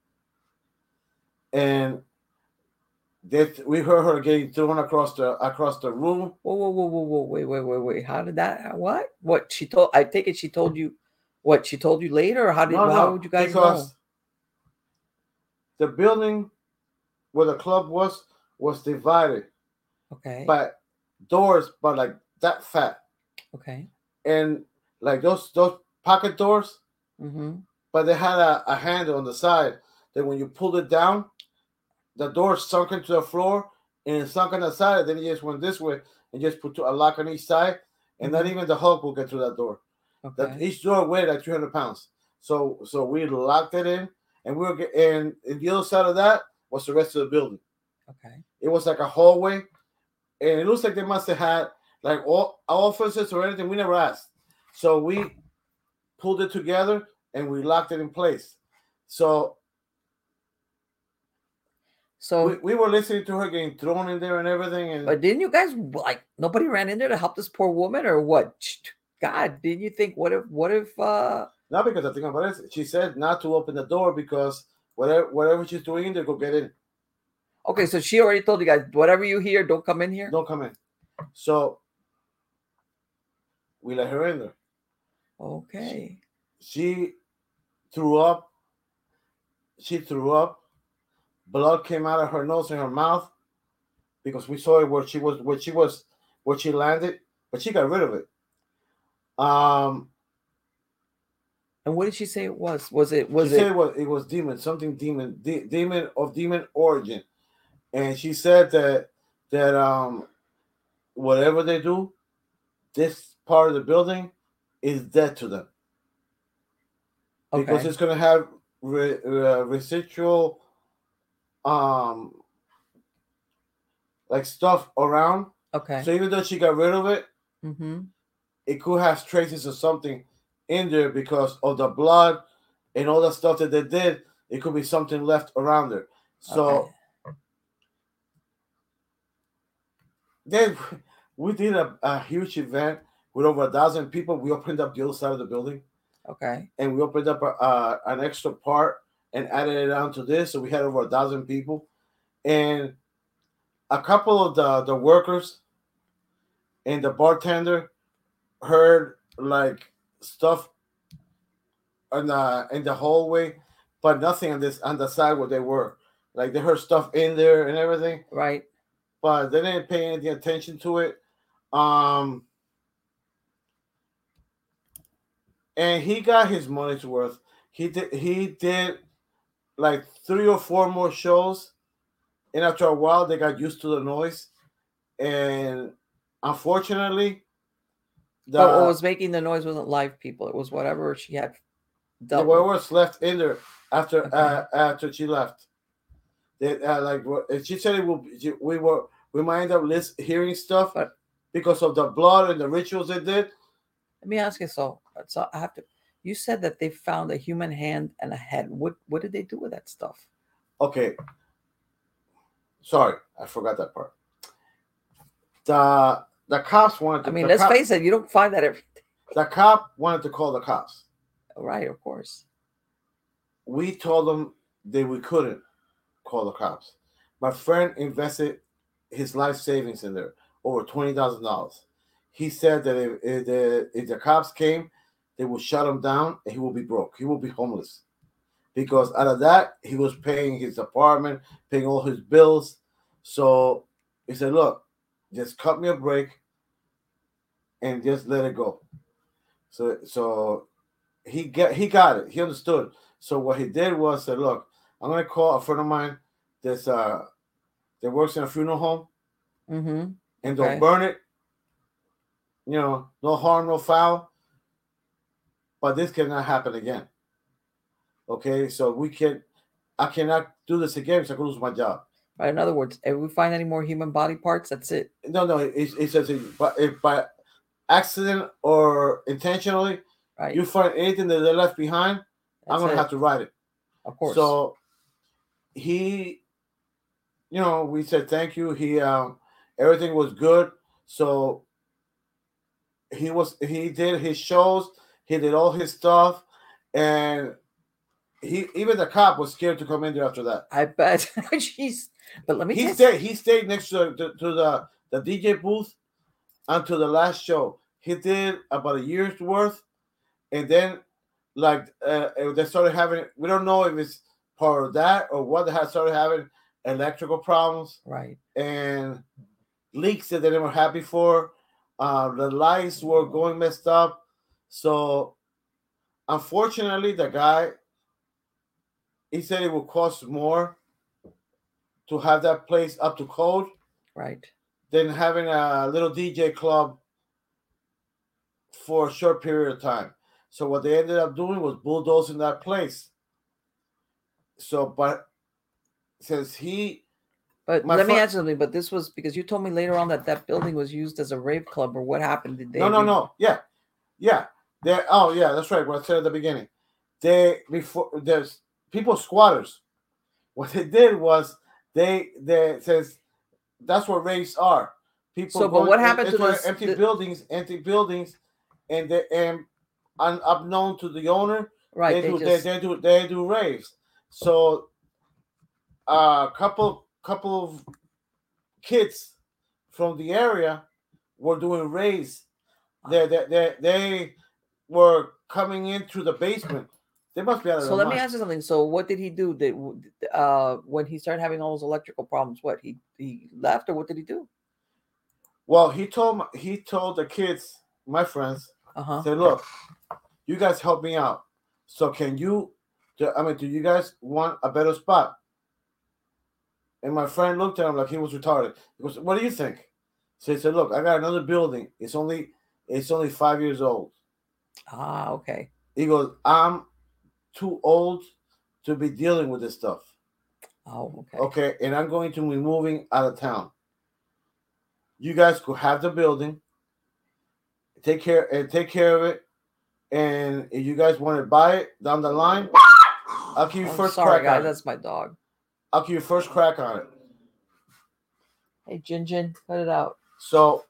And That we heard her getting thrown across the across the room. Whoa, whoa, whoa, whoa, whoa! Wait, wait, wait, wait! How did that? What? What she told? I take it she told you. What she told you later, or how did? No, how no, would you guys because know? the building where the club was was divided Okay. by doors, but like that fat. Okay. And like those those pocket doors, Mm-hmm. but they had a, a handle on the side that when you pulled it down, the door sunk into the floor and it sunk on the side, and then it just went this way and just put a lock on each side, and Mm-hmm. not even the Hulk will get through that door. Okay. That each door weighed like three hundred pounds. So so we locked it in, and we were get, and, and the other side of that was the rest of the building. Okay. It was like a hallway, and it looks like they must have had like all offices or anything. We never asked, so we pulled it together and we locked it in place. So So, we, we were listening to her getting thrown in there and everything. And but didn't you guys like nobody ran in there to help this poor woman, or what? God, didn't you think what if what if uh not because I think about it, she said not to open the door because whatever whatever she's doing in there, go get in. Okay, so she already told you guys whatever you hear, don't come in here. Don't come in. So we let her in there. Okay. She threw up. She threw up. Blood came out of her nose and her mouth because we saw it where she was, where she was, where she landed, but she got rid of it. Um, and what did she say it was? Was it was she it? said it was it was demon, something demon, de- demon of demon origin, and she said that that um, whatever they do, this part of the building is dead to them because Okay. it's going to have re- uh, residual. Um, like stuff around. Okay. So even though she got rid of it, mm-hmm. it could have traces of something in there because of the blood and all the stuff that they did. It could be something left around there. So Okay. then we did a, a huge event with over a thousand people. We opened up the other side of the building. Okay. And we opened up a, uh, an extra part and added it onto this. So we had over a thousand people. And a couple of the, the workers and the bartender heard like stuff in the, in the hallway, but nothing on this on the side where they were. Like they heard stuff in there and everything. Right. But they didn't pay any attention to it. Um, and he got his money's worth. He did he did like three or four more shows, and after a while they got used to the noise. And unfortunately, the, but what was making the noise wasn't live people. It was whatever she had dealt with. Whatever was left in there after okay. uh, after she left. They, uh, like she said, it will. We were we might end up list, hearing stuff but, because of the blood and the rituals they did. Let me ask you. So, so I have to. You said that they found a human hand and a head. What what did they do with that stuff? Okay. Sorry, I forgot that part. The the cops wanted to. I mean, let's cop, face it. You don't find that every day. The cop wanted to call the cops. Right, of course. We told them that we couldn't call the cops. My friend invested his life savings in there, over twenty thousand dollars. He said that if, if, the, if the cops came, they will shut him down and he will be broke. He will be homeless. Because out of that, he was paying his apartment, paying all his bills. So he said, look, just cut me a break and just let it go. So so he get he got it. He understood. So what he did was said, look, I'm gonna call a friend of mine that's uh that works in a funeral home, mm-hmm. and okay. they'll burn it. You know, no harm, no foul. But this cannot happen again. Okay, so we can, I cannot do this again because I could lose my job. Right. In other words, if we find any more human body parts, that's it. No, no, it, it says it, but if by accident or intentionally, right. you find anything that they left behind, that's I'm gonna it. have to write it. Of course. So he, you know, we said thank you. He, um, everything was good. So he was, he did his shows. He did all his stuff, and he even the cop was scared to come in there after that. I bet. Jeez. But let me. He stayed. He stayed next to, to, to the the D J booth until the last show. He did about a year's worth, and then like uh, they started having. We don't know if it's part of that or what. They had started having electrical problems, right, and leaks that they never had before. Uh, the lights were going messed up. So, unfortunately, the guy, he said it would cost more to have that place up to code, right, than having a little D J club for a short period of time. So what they ended up doing was bulldozing that place. So, but since he, but let me ask you something. But this was because you told me later on that that building was used as a rave club, or what happened? Did they? No, no, no. Yeah, yeah. They. Oh, yeah. That's right. What I said at the beginning. They before there's people squatters. What they did was they they says that's what raves are. People. So, but what happened to those empty the, buildings? Empty buildings, and they and un, unknown to the owner. Right. They, They, do. just, They, they do. They do raves. So, a uh, couple couple of kids from the area were doing raves. They they they, they were coming in through the basement. They must be out of So let mind. me ask you something. So what did he do? That uh, when he started having all those electrical problems, what he he left, or what did he do? Well, he told my, he told the kids, my friends, uh-huh. said, "Look, you guys help me out. So can you? I mean, do you guys want a better spot?" And my friend looked at him like he was retarded. He goes, "What do you think?" So he said, "Look, I got another building. It's only it's only five years old." Ah, okay. He goes, "I'm too old to be dealing with this stuff." Oh, okay. Okay, and I'm going to be moving out of town. you guys could have the building, take care and take care of it, and if you guys want to buy it down the line, I'll give you I'm first sorry, crack guys. on it. That's my dog. I'll give you first crack on it. Hey, Jin Jin, cut it out. So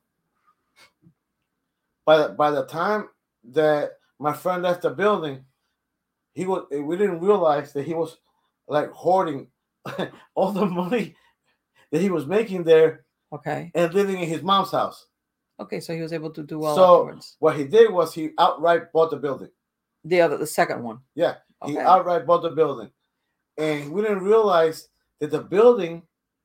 by the, by the time that my friend left the building, he was we didn't realize that he was like hoarding all the money that he was making there. Okay. And living in his mom's house. Okay, so he was able to do well so afterwards. What he did was he outright bought the building. The other, the second one. Yeah, okay. He outright bought the building, and we didn't realize that the building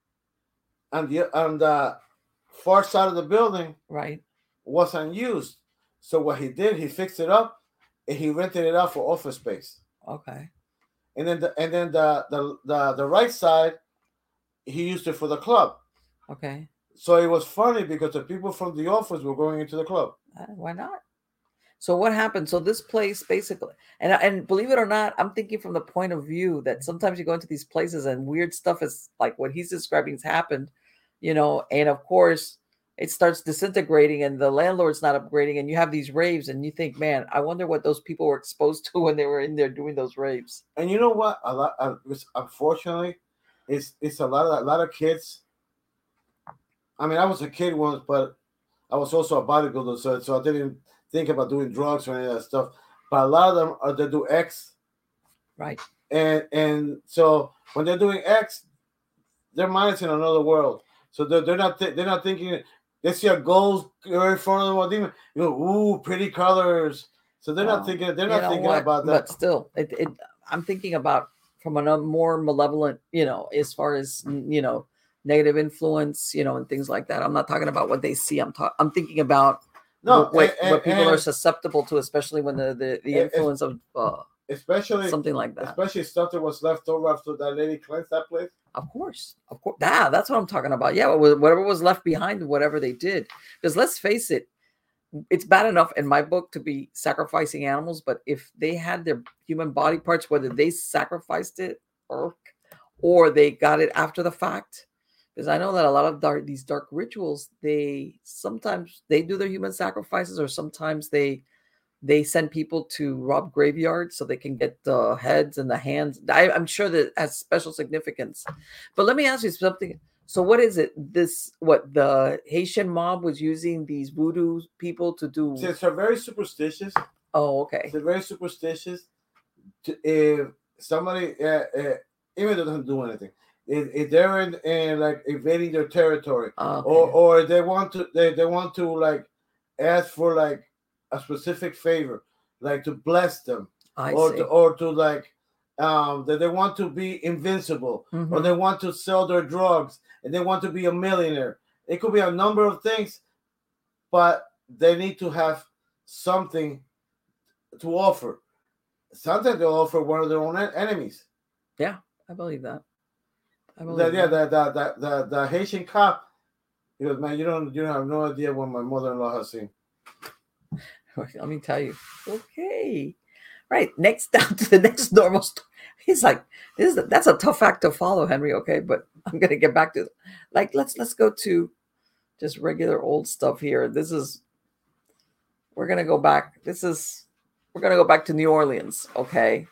on the on the far side of the building, right, was unused. So what he did, he fixed it up, and he rented it out for office space. Okay. And then the and then the the the, the right side, he used it for the club. Okay. So it was funny because the people from the office were going into the club. Uh, why not? So what happened? So this place basically, and and believe it or not, I'm thinking from the point of view that sometimes you go into these places and weird stuff is like what he's describing has happened, you know, and of course it starts disintegrating and the landlord's not upgrading and you have these raves and you think, man, I wonder what those people were exposed to when they were in there doing those raves. And you know what? A lot, uh, unfortunately, it's it's a lot of a lot of kids. I mean, I was a kid once, but I was also a bodybuilder, so so I didn't think about doing drugs or any of that stuff. But a lot of them are they do X, right? And and so when they're doing X, their mind's in another world. So they're, they're not th- they're not thinking. They see a gold right in front of them, or even you know, ooh, pretty colors. So they're well, not thinking. They're not thinking what? about that. But still, it, it I'm thinking about from a more malevolent, you know, as far as you know. Negative influence, you know, and things like that. I'm not talking about what they see. I'm talking. I'm thinking about no, what, and, what people and, are susceptible to, especially when the the, the influence of uh, especially something like that. Especially stuff that was left over after that lady cleansed that place. Of course, of course. Yeah, that's what I'm talking about. Yeah, whatever was left behind, whatever they did. Because let's face it, it's bad enough in my book to be sacrificing animals, but if they had their human body parts, whether they sacrificed it or or they got it after the fact. Because I know that a lot of dark, these dark rituals, they sometimes they do their human sacrifices, or sometimes they they send people to rob graveyards so they can get the heads and the hands. I, I'm sure that has special significance. But let me ask you something. So what is it? This what the Haitian mob was using these voodoo people to do? So they're very superstitious. Oh, okay. They're very superstitious. To, if somebody, uh, uh, even though they don't do anything. If, if they're in, in like invading their territory, okay. or or they want to they, they want to like ask for like a specific favor, like to bless them, I or see. to, or to like um that they want to be invincible, mm-hmm. or they want to sell their drugs and they want to be a millionaire. It could be a number of things, but they need to have something to offer. Sometimes they'll offer one of their own enemies. Yeah, I believe that. The, yeah, the, the the the the Haitian cop. He goes, man, you don't you don't have no idea what my mother-in-law has seen. Let me tell you. Okay, right. Next down to the next normal story. He's like, this is a, that's a tough act to follow, Henry. Okay, but I'm gonna get back to like let's let's go to just regular old stuff here. This is we're gonna go back. This is we're gonna go back to New Orleans. Okay,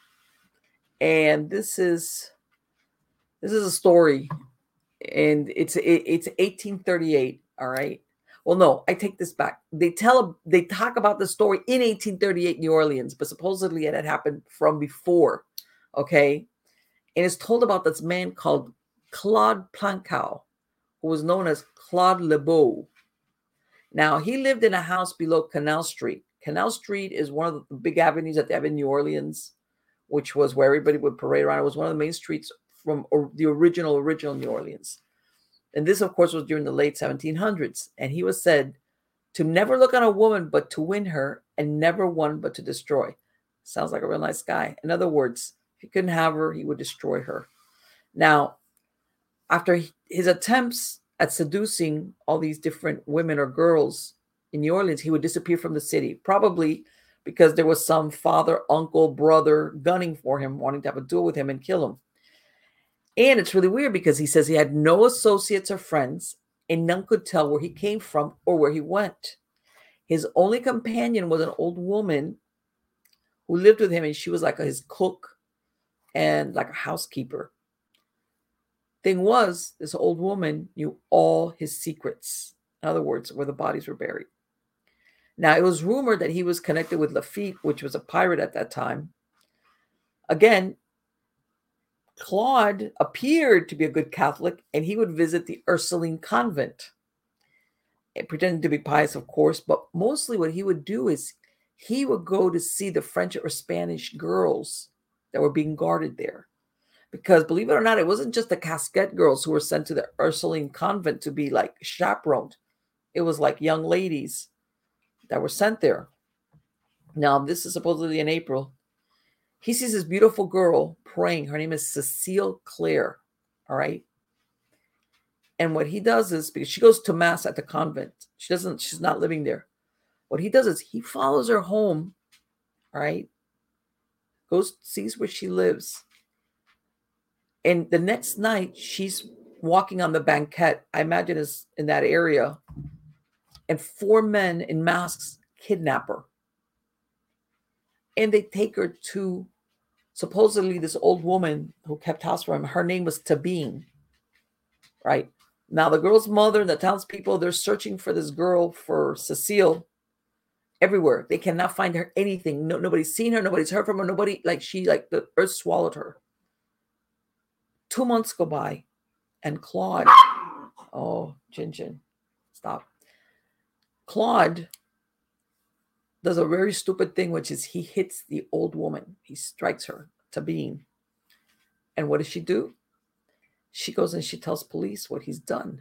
and this is. This is a story, and it's it, it's eighteen thirty-eight. All right. Well, no, I take this back. They tell they talk about the story in eighteen thirty-eight New Orleans, but supposedly it had happened from before. Okay, and it's told about this man called Claude Plancow, who was known as Claude Lebeau. Now he lived in a house below Canal Street. Canal Street is one of the big avenues that they have in New Orleans, which was where everybody would parade around. It was one of the main streets from the original, original New Orleans. And this, of course, was during the late seventeen hundreds. And he was said to never look on a woman but to win her, and never one but to destroy. Sounds like a real nice guy. In other words, if he couldn't have her, he would destroy her. Now, after his attempts at seducing all these different women or girls in New Orleans, he would disappear from the city, probably because there was some father, uncle, brother gunning for him, wanting to have a duel with him and kill him. And it's really weird because he says he had no associates or friends, and none could tell where he came from or where he went. His only companion was an old woman who lived with him, and she was like his cook and like a housekeeper. Thing was, this old woman knew all his secrets. In other words, where the bodies were buried. Now, it was rumored that he was connected with Lafitte, which was a pirate at that time. Again, Claude appeared to be a good Catholic, and he would visit the Ursuline convent, pretending to be pious, of course, but mostly what he would do is he would go to see the French or Spanish girls that were being guarded there. Because believe it or not, it wasn't just the casquette girls who were sent to the Ursuline convent to be like chaperoned. It was like young ladies that were sent there. Now, this is supposedly in April. He sees this beautiful girl praying. Her name is Cecile Claire. All right. And what he does is, because she goes to mass at the convent, she doesn't, she's not living there. What he does is he follows her home. All right. Goes, sees where she lives. And the next night, she's walking on the banquette, I imagine is in that area, and four men in masks kidnap her. And they take her to supposedly this old woman who kept house for him. Her name was Tabine, right? Now, the girl's mother and the townspeople, they're searching for this girl, for Cecile, everywhere. They cannot find her anything. No, nobody's seen her. Nobody's heard from her. Nobody, like she, like the earth swallowed her. Two months go by, and Claude, oh, Jin Jin, stop. Claude does a very stupid thing, which is he hits the old woman. He strikes her, Tabine. And what does she do? She goes and she tells police what he's done.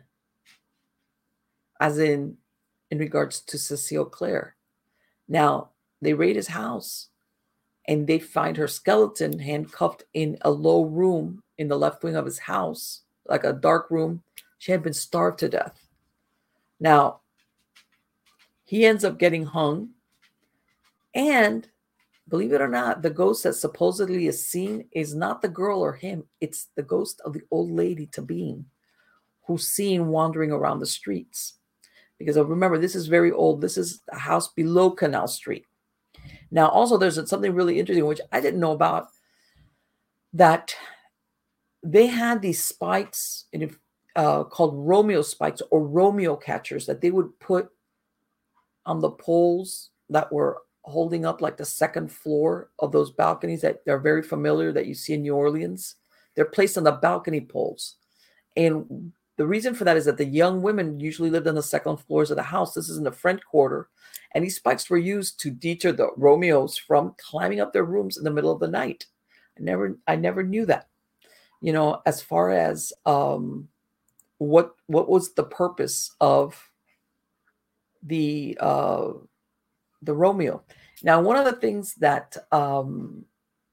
As in, in regards to Cecile Claire. Now, they raid his house, and they find her skeleton handcuffed in a low room in the left wing of his house, like a dark room. She had been starved to death. Now, he ends up getting hung. And believe it or not, the ghost that supposedly is seen is not the girl or him. It's the ghost of the old lady, Tabine, who's seen wandering around the streets. Because remember, this is very old. This is a house below Canal Street. Now, also, there's something really interesting, which I didn't know about, that they had these spikes in, uh, called Romeo spikes or Romeo catchers that they would put on the poles that were holding up like the second floor of those balconies that they're very familiar that you see in New Orleans. They're placed on the balcony poles. And the reason for that is that the young women usually lived on the second floors of the house. This is in the French Quarter. And these spikes were used to deter the Romeos from climbing up their rooms in the middle of the night. I never, I never knew that. You know, as far as um, what what was the purpose of the uh, the Romeo. Now, one of the things that um,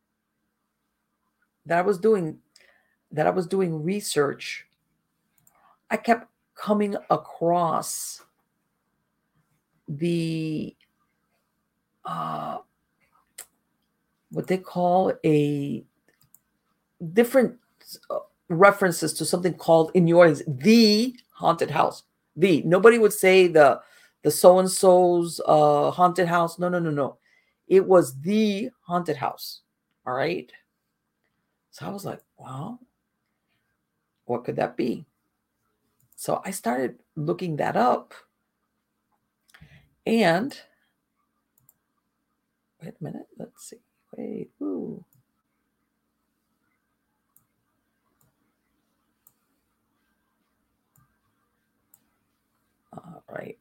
that I was doing that I was doing research, I kept coming across the uh, what they call a different references to something called in New Orleans the haunted house. The nobody would say the the so and so's uh, haunted house. No, no, no, no. It was the haunted house. All right. So I was like, wow, what could that be? So I started looking that up. And wait a minute. Let's see. Wait. Ooh. All right.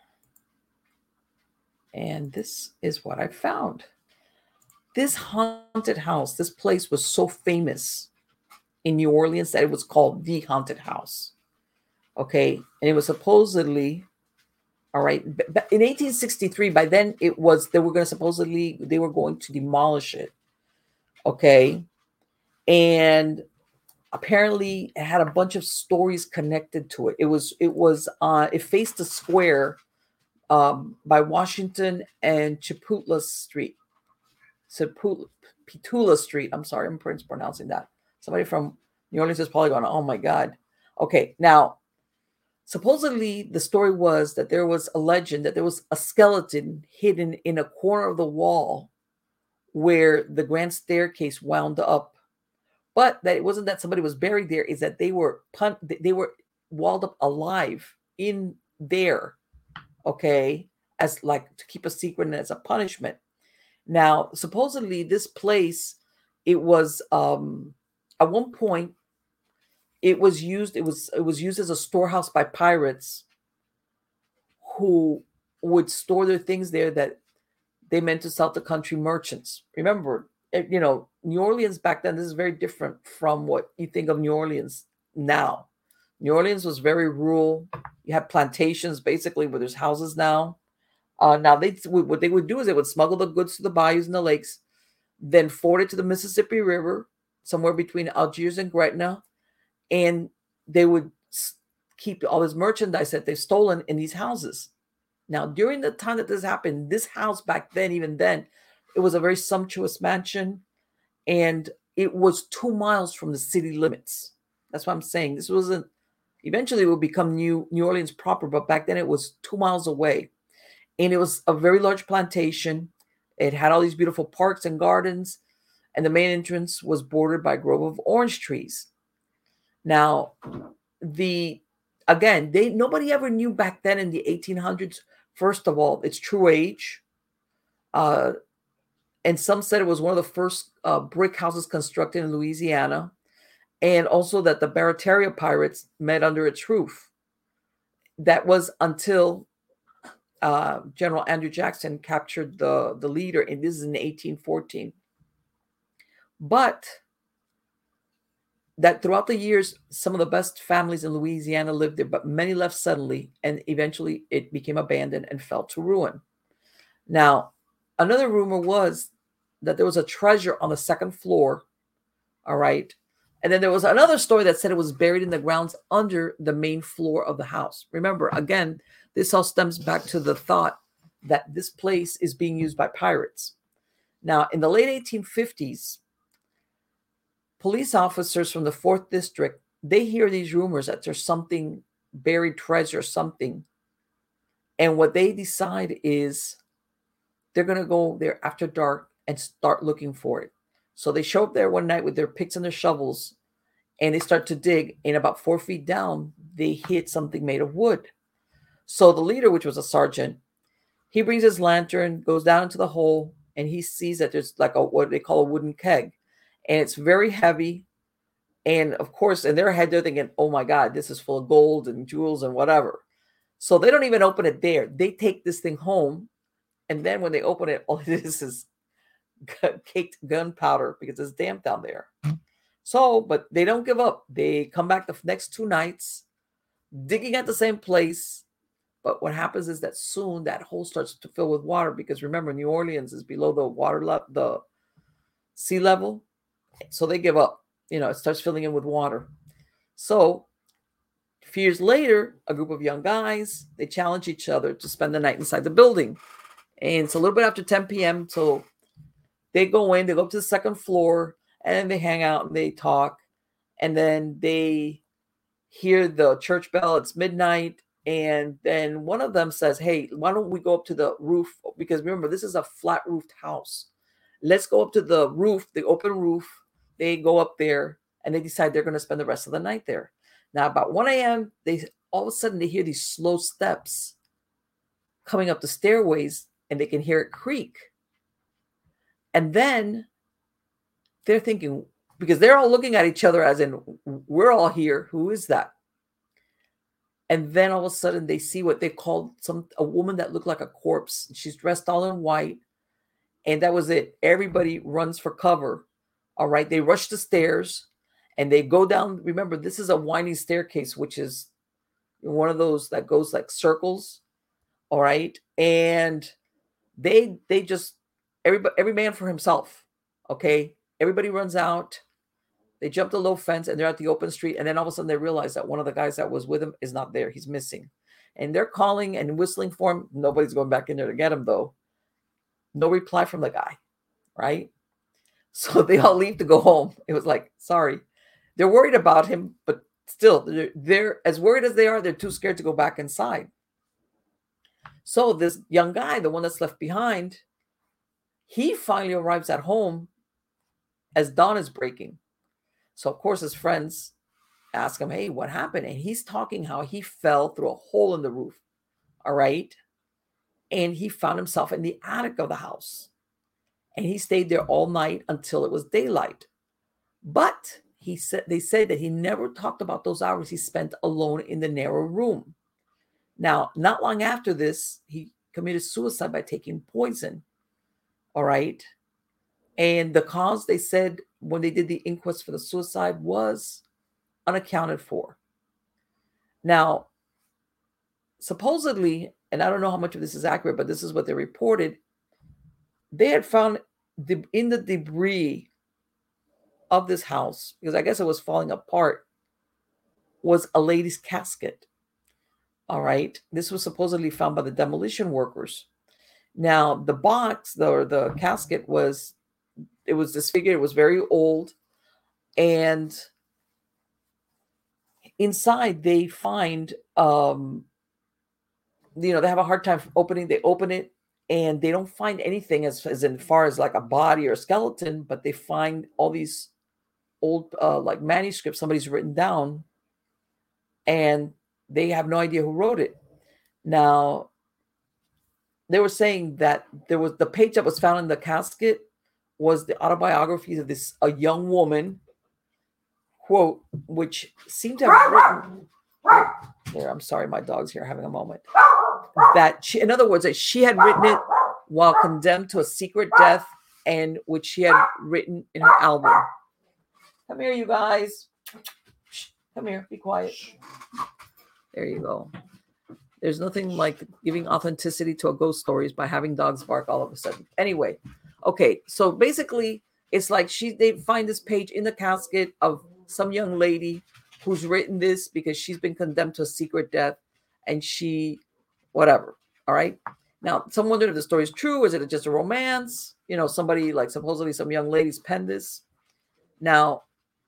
And this is what I found. This haunted house, this place was so famous in New Orleans that it was called the haunted house. Okay. And it was supposedly, all right, in eighteen sixty-three, by then it was, they were going to supposedly, they were going to demolish it. Okay. And apparently it had a bunch of stories connected to it. It was, it was, uh, it faced a square um, by Washington and Chiputla Street. Chiputla, Petula Street. I'm sorry, I'm pronouncing that. Somebody from New Orleans is probably going, oh my God. Okay, now, supposedly the story was that there was a legend that there was a skeleton hidden in a corner of the wall where the grand staircase wound up, but that it wasn't that somebody was buried there, is that they were pun- they were walled up alive in there, okay, as like to keep a secret and as a punishment. Now supposedly this place, it was um at one point it was used it was it was used as a storehouse by pirates who would store their things there that they meant to sell to country merchants. Remember, eh, you know, New Orleans back then, this is very different from what you think of New Orleans now. New Orleans was very rural. You had plantations basically where there's houses now. Uh, now they what they would do is they would smuggle the goods to the bayous and the lakes, then forward it to the Mississippi River, somewhere between Algiers and Gretna, and they would keep all this merchandise that they've stolen in these houses. Now, during the time that this happened, this house back then, even then, it was a very sumptuous mansion, and it was two miles from the city limits. That's what I'm saying. This wasn't, eventually it would become New, New Orleans proper, but back then it was two miles away. And it was a very large plantation. It had all these beautiful parks and gardens, and the main entrance was bordered by a grove of orange trees. Now, the again, they nobody ever knew back then in the eighteen hundreds, first of all, its true age. Uh, and some said it was one of the first uh, brick houses constructed in Louisiana, and also that the Barataria pirates met under its roof. That was until uh, General Andrew Jackson captured the, the leader, and this is in eighteen fourteen. But that throughout the years, some of the best families in Louisiana lived there, but many left suddenly, and eventually it became abandoned and fell to ruin. Now, another rumor was that there was a treasure on the second floor, all right? And then there was another story that said it was buried in the grounds under the main floor of the house. Remember, again, this all stems back to the thought that this place is being used by pirates. Now, in the late eighteen fifties, police officers from the fourth District, they hear these rumors that there's something, buried treasure, something. And what they decide is they're going to go there after dark and start looking for it. So they show up there one night with their picks and their shovels, and they start to dig. And about four feet down, they hit something made of wood. So the leader, which was a sergeant, he brings his lantern, goes down into the hole, and he sees that there's like a what they call a wooden keg. And it's very heavy. And of course, in their head, they're thinking, oh my God, this is full of gold and jewels and whatever. So they don't even open it there. They take this thing home. And then when they open it, all it is is caked gunpowder because it's damp down there. So, but they don't give up. They come back the next two nights, digging at the same place. But what happens is that soon that hole starts to fill with water because remember, New Orleans is below the water level, the sea level. So they give up. You know, it starts filling in with water. So a few years later, a group of young guys, they challenge each other to spend the night inside the building. And it's a little bit after ten p.m. So they go in, they go up to the second floor, and they hang out and they talk. And then they hear the church bell. It's midnight. And then one of them says, hey, why don't we go up to the roof? Because remember, this is a flat roofed house. Let's go up to the roof, the open roof. They go up there and they decide they're going to spend the rest of the night there. Now, about one a.m., they all of a sudden they hear these slow steps coming up the stairways, and they can hear it creak. And then they're thinking, because they're all looking at each other as in, we're all here. Who is that? And then all of a sudden they see what they called some a woman that looked like a corpse. She's dressed all in white. And that was it. Everybody runs for cover. All right. They rush the stairs and they go down. Remember, this is a winding staircase, which is one of those that goes like circles. All right. And they they just everybody every man for himself. Okay. Everybody runs out. They jump the low fence and they're at the open street. And then all of a sudden they realize that one of the guys that was with him is not there. He's missing. And they're calling and whistling for him. Nobody's going back in there to get him, though. No reply from the guy. Right. So they all leave to go home. It was like, sorry. They're worried about him, but still, they're, they're as worried as they are, they're too scared to go back inside. So this young guy, the one that's left behind, he finally arrives at home as dawn is breaking. So, of course, his friends ask him, hey, what happened? And he's talking how he fell through a hole in the roof. All right. And he found himself in the attic of the house. And he stayed there all night until it was daylight. But he said they said that he never talked about those hours he spent alone in the narrow room. Now, not long after this, he committed suicide by taking poison. All right. And the cause, they said, when they did the inquest for the suicide, was unaccounted for. Now, supposedly, and I don't know how much of this is accurate, but this is what they reported, they had found the, in the debris of this house, because I guess it was falling apart, was a lady's casket. All right. This was supposedly found by the demolition workers. Now, the box, the, the casket was, it was disfigured. It was very old. And inside they find, um, you know, they have a hard time opening. They open it and they don't find anything as, as in far as like a body or a skeleton, but they find all these old, uh, like manuscripts somebody's written down, and they have no idea who wrote it. Now, they were saying that there was the page that was found in the casket was the autobiographies of this a young woman, quote, which seemed to have written. There, I'm sorry, my dog's here having a moment. That she, in other words, that she had written it while condemned to a secret death, and which she had written in her album. Come here, you guys. Come here, be quiet. There you go. There's nothing like giving authenticity to a ghost story is by having dogs bark all of a sudden. Anyway, okay, so basically, it's like she they find this page in the casket of some young lady who's written this because she's been condemned to a secret death, and she, whatever. All right. Now, some wondered if the story is true. Is it just a romance? You know, somebody like supposedly some young ladies penned this. Now,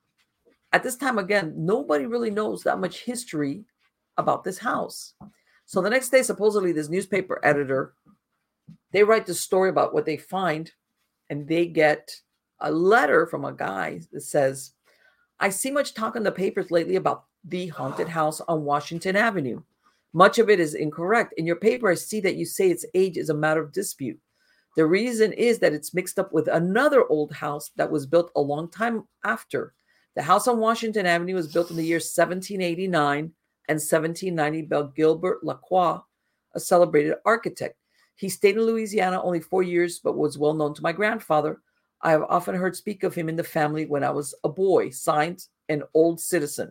at this time, again, nobody really knows that much history about this house. So the next day, supposedly this newspaper editor, they write the story about what they find, and they get a letter from a guy that says, I see much talk in the papers lately about the haunted house on Washington Avenue. Much of it is incorrect. In your paper, I see that you say its age is a matter of dispute. The reason is that it's mixed up with another old house that was built a long time after. The house on Washington Avenue was built in the year seventeen eighty-nine and seventeen ninety by Gilbert Lacroix, a celebrated architect. He stayed in Louisiana only four years, but was well known to my grandfather. I have often heard speak of him in the family when I was a boy. Signed, an old citizen.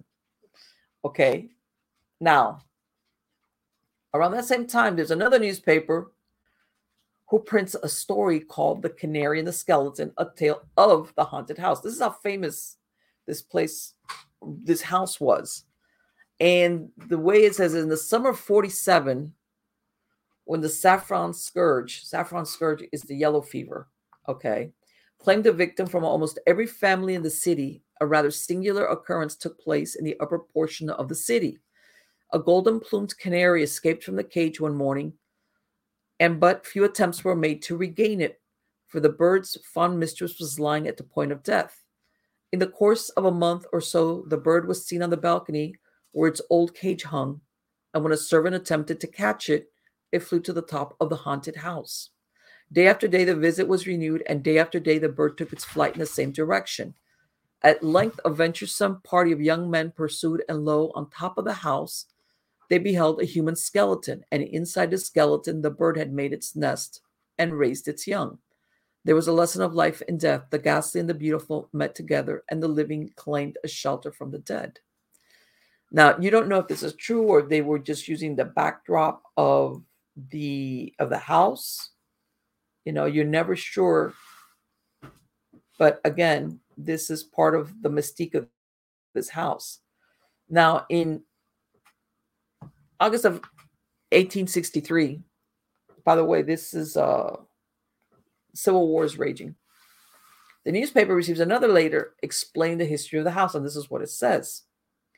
Okay. Now, around that same time, there's another newspaper who prints a story called The Canary and the Skeleton, a tale of the haunted house. This is how famous this place, this house was. And the way it says, in the summer of forty-seven, when the saffron scourge, saffron scourge is the yellow fever, okay, claimed a victim from almost every family in the city, a rather singular occurrence took place in the upper portion of the city. A golden-plumed canary escaped from the cage one morning, and but few attempts were made to regain it, for the bird's fond mistress was lying at the point of death. In the course of a month or so, the bird was seen on the balcony where its old cage hung, and when a servant attempted to catch it, it flew to the top of the haunted house. Day after day, the visit was renewed, and day after day, the bird took its flight in the same direction. At length, a venturesome party of young men pursued, and lo, on top of the house, they beheld a human skeleton, and inside the skeleton, the bird had made its nest and raised its young. There was a lesson of life and death. The ghastly and the beautiful met together, and the living claimed a shelter from the dead. Now, you don't know if this is true or if they were just using the backdrop of the of the house. You know, you're never sure. But again, this is part of the mystique of this house. Now, in August of eighteen sixty-three, by the way, this is uh, Civil War is raging. The newspaper receives another letter explaining the history of the house, and this is what it says.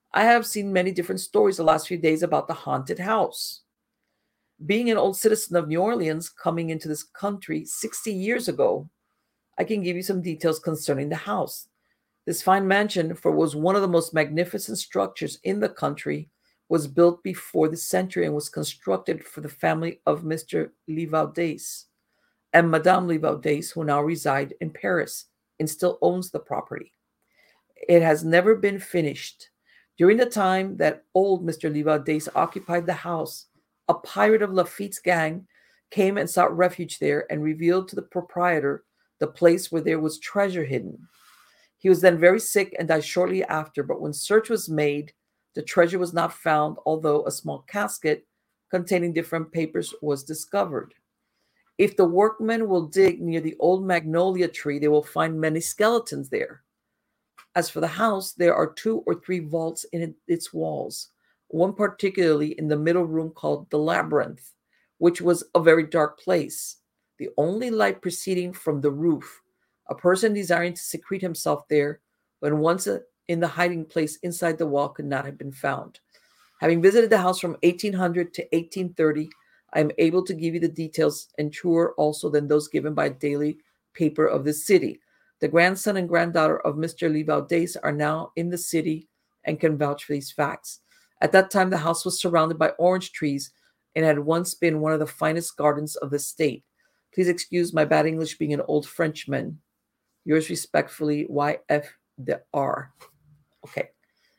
I have seen many different stories the last few days about the haunted house. Being an old citizen of New Orleans coming into this country sixty years ago, I can give you some details concerning the house. This fine mansion, for was one of the most magnificent structures in the country, was built before the century and was constructed for the family of Mister Livaudace and Madame Livaudace, who now reside in Paris and still owns the property. It has never been finished. During the time that old Mister Livaudace occupied the house, a pirate of Lafitte's gang came and sought refuge there and revealed to the proprietor the place where there was treasure hidden. He was then very sick and died shortly after, but when search was made, the treasure was not found, although a small casket containing different papers was discovered. If the workmen will dig near the old magnolia tree, they will find many skeletons there. As for the house, there are two or three vaults in its walls, one particularly in the middle room called the Labyrinth, which was a very dark place, the only light proceeding from the roof. A person desiring to secrete himself there, when once in the hiding place inside the wall, could not have been found. Having visited the house from eighteen hundred to eighteen thirty, I am able to give you the details, and truer also than those given by a daily paper of the city. The grandson and granddaughter of Mister Livaudace are now in the city and can vouch for these facts. At that time, the house was surrounded by orange trees and had once been one of the finest gardens of the state. Please excuse my bad English, being an old Frenchman. Yours respectfully, Y F the R. Okay.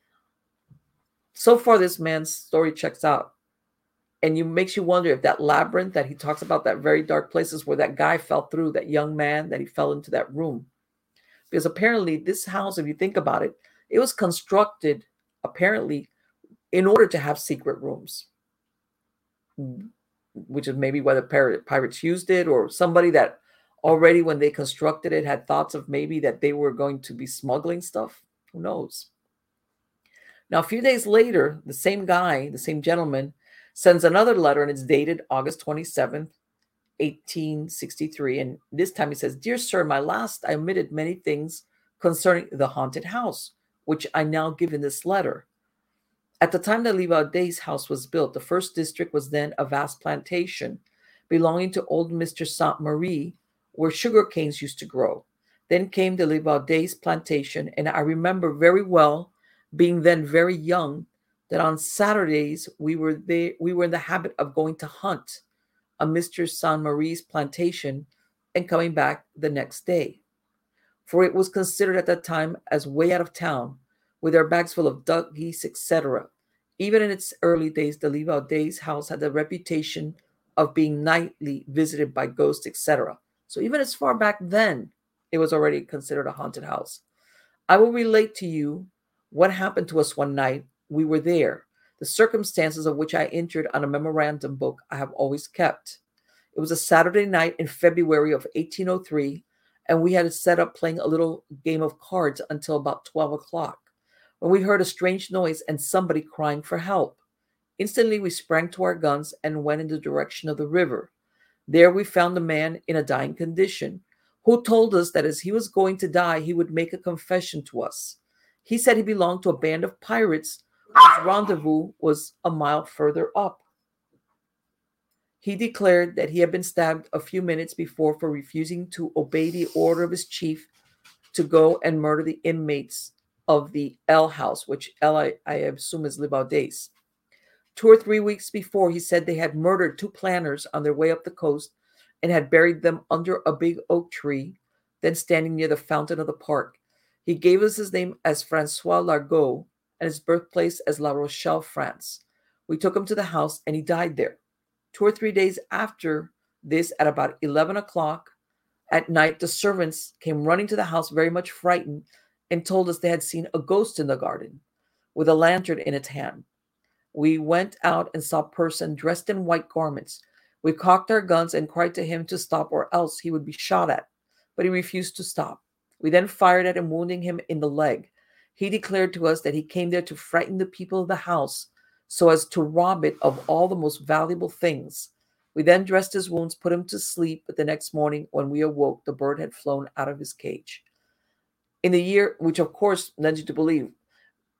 So far, this man's story checks out. And you makes you wonder if that labyrinth that he talks about, that very dark places where that guy fell through, that young man, that he fell into that room. Because apparently this house, if you think about it, it was constructed apparently in order to have secret rooms, which is maybe why the pirates used it, or somebody that already when they constructed it had thoughts of maybe that they were going to be smuggling stuff. Who knows? Now, a few days later, the same guy, the same gentleman, sends another letter, and it's dated August twenty-seventh, eighteen sixty-three. And this time he says, "Dear sir, my last I omitted many things concerning the haunted house, which I now give in this letter. At the time that Livaudace's house was built, the first district was then a vast plantation belonging to old Mister Saint Marie, where sugar canes used to grow. Then came the Livaudace plantation, and I remember very well, being then very young, that on Saturdays we were there, we were in the habit of going to hunt on Mister Saint Marie's plantation and coming back the next day. For it was considered at that time as way out of town, with our bags full of duck, geese, et cetera. Even in its early days, the Livaudace house had the reputation of being nightly visited by ghosts, et cetera. So even as far back then, it was already considered a haunted house. I will relate to you what happened to us one night. We were there, the circumstances of which I entered on a memorandum book I have always kept. It was a Saturday night in February of eighteen oh three, and we had set up playing a little game of cards until about twelve o'clock, when we heard a strange noise and somebody crying for help. Instantly, we sprang to our guns and went in the direction of the river. There we found a man in a dying condition, who told us that as he was going to die, he would make a confession to us. He said he belonged to a band of pirates whose rendezvous was a mile further up. He declared that he had been stabbed a few minutes before for refusing to obey the order of his chief to go and murder the inmates of the L house, which L I, I assume is Livaudace. Two or three weeks before, he said they had murdered two planters on their way up the coast and had buried them under a big oak tree, then standing near the fountain of the park. He gave us his name as Francois Largot and his birthplace as La Rochelle, France. We took him to the house, and he died there. Two or three days after this, at about eleven o'clock at night, the servants came running to the house very much frightened and told us they had seen a ghost in the garden with a lantern in its hand. We went out and saw a person dressed in white garments. We cocked our guns and cried to him to stop, or else he would be shot at, but he refused to stop. We then fired at him, wounding him in the leg. He declared to us that he came there to frighten the people of the house so as to rob it of all the most valuable things. We then dressed his wounds, put him to sleep, but the next morning when we awoke, the bird had flown out of his cage. In the year, which of course led you to believe,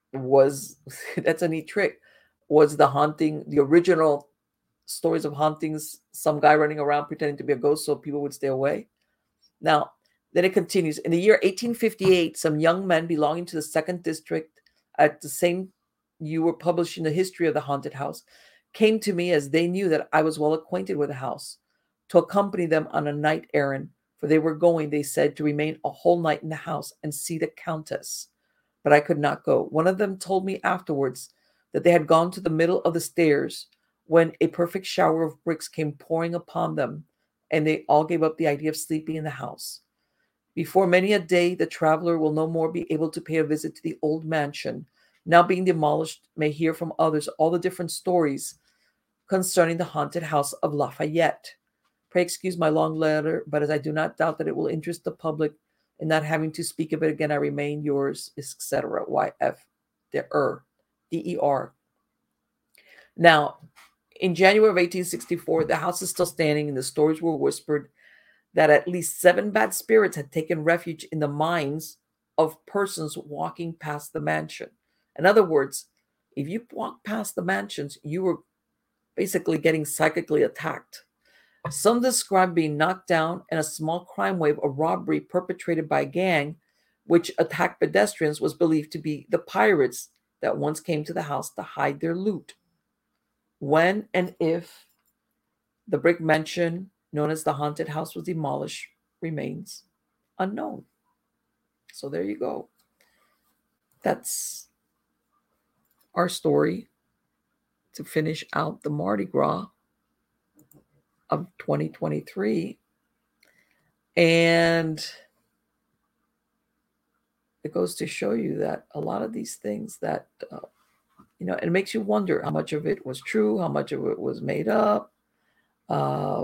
was, that's a neat trick, was the haunting, the original stories of hauntings, some guy running around pretending to be a ghost so people would stay away. Now, then it continues. In the year eighteen fifty-eight, some young men belonging to the second district at the same you were publishing the history of the haunted house came to me, as they knew that I was well acquainted with the house, to accompany them on a night errand, for they were going, they said, to remain a whole night in the house and see the countess. But I could not go. One of them told me afterwards that they had gone to the middle of the stairs when a perfect shower of bricks came pouring upon them, and they all gave up the idea of sleeping in the house. Before many a day, the traveler will no more be able to pay a visit to the old mansion, now being demolished, may hear from others all the different stories concerning the haunted house of Lafayette. Pray excuse my long letter, but as I do not doubt that it will interest the public in not having to speak of it again, I remain yours, et cetera. Y F Der, D E R. Now, in January of eighteen sixty-four, the house is still standing, and the stories were whispered that at least seven bad spirits had taken refuge in the minds of persons walking past the mansion. In other words, if you walk past the mansions, you were basically getting psychically attacked. Some describe being knocked down, and a small crime wave, a robbery perpetrated by a gang which attacked pedestrians, was believed to be the pirates that once came to the house to hide their loot. When and if the brick mansion known as the haunted house was demolished remains unknown. So there you go. That's our story to finish out the Mardi Gras of twenty twenty-three. And it goes to show you that a lot of these things that, uh, you know, it makes you wonder how much of it was true, how much of it was made up. Uh,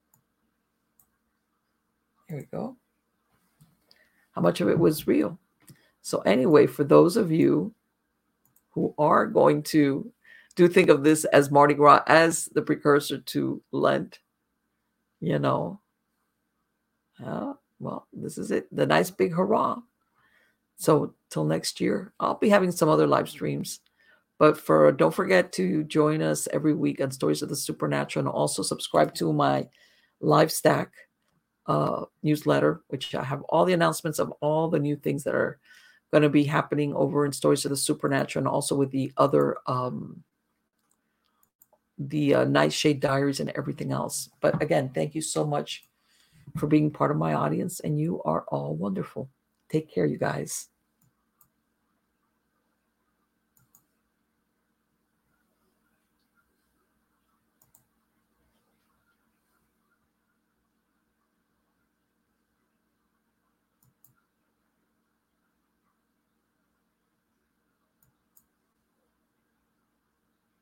here we go. How much of it was real. So anyway, for those of you who are going to do think of this as Mardi Gras, as the precursor to Lent, you know, uh, well, this is it. The nice big hurrah. So till next year, I'll be having some other live streams. But for don't forget to join us every week on Stories of the Supernatural, and also subscribe to my Live Stack uh, newsletter, which I have all the announcements of all the new things that are going to be happening over in Stories of the Supernatural, and also with the other um, the uh, Nightshade Diaries and everything else. But again, thank you so much for being part of my audience, and you are all wonderful. Take care, you guys.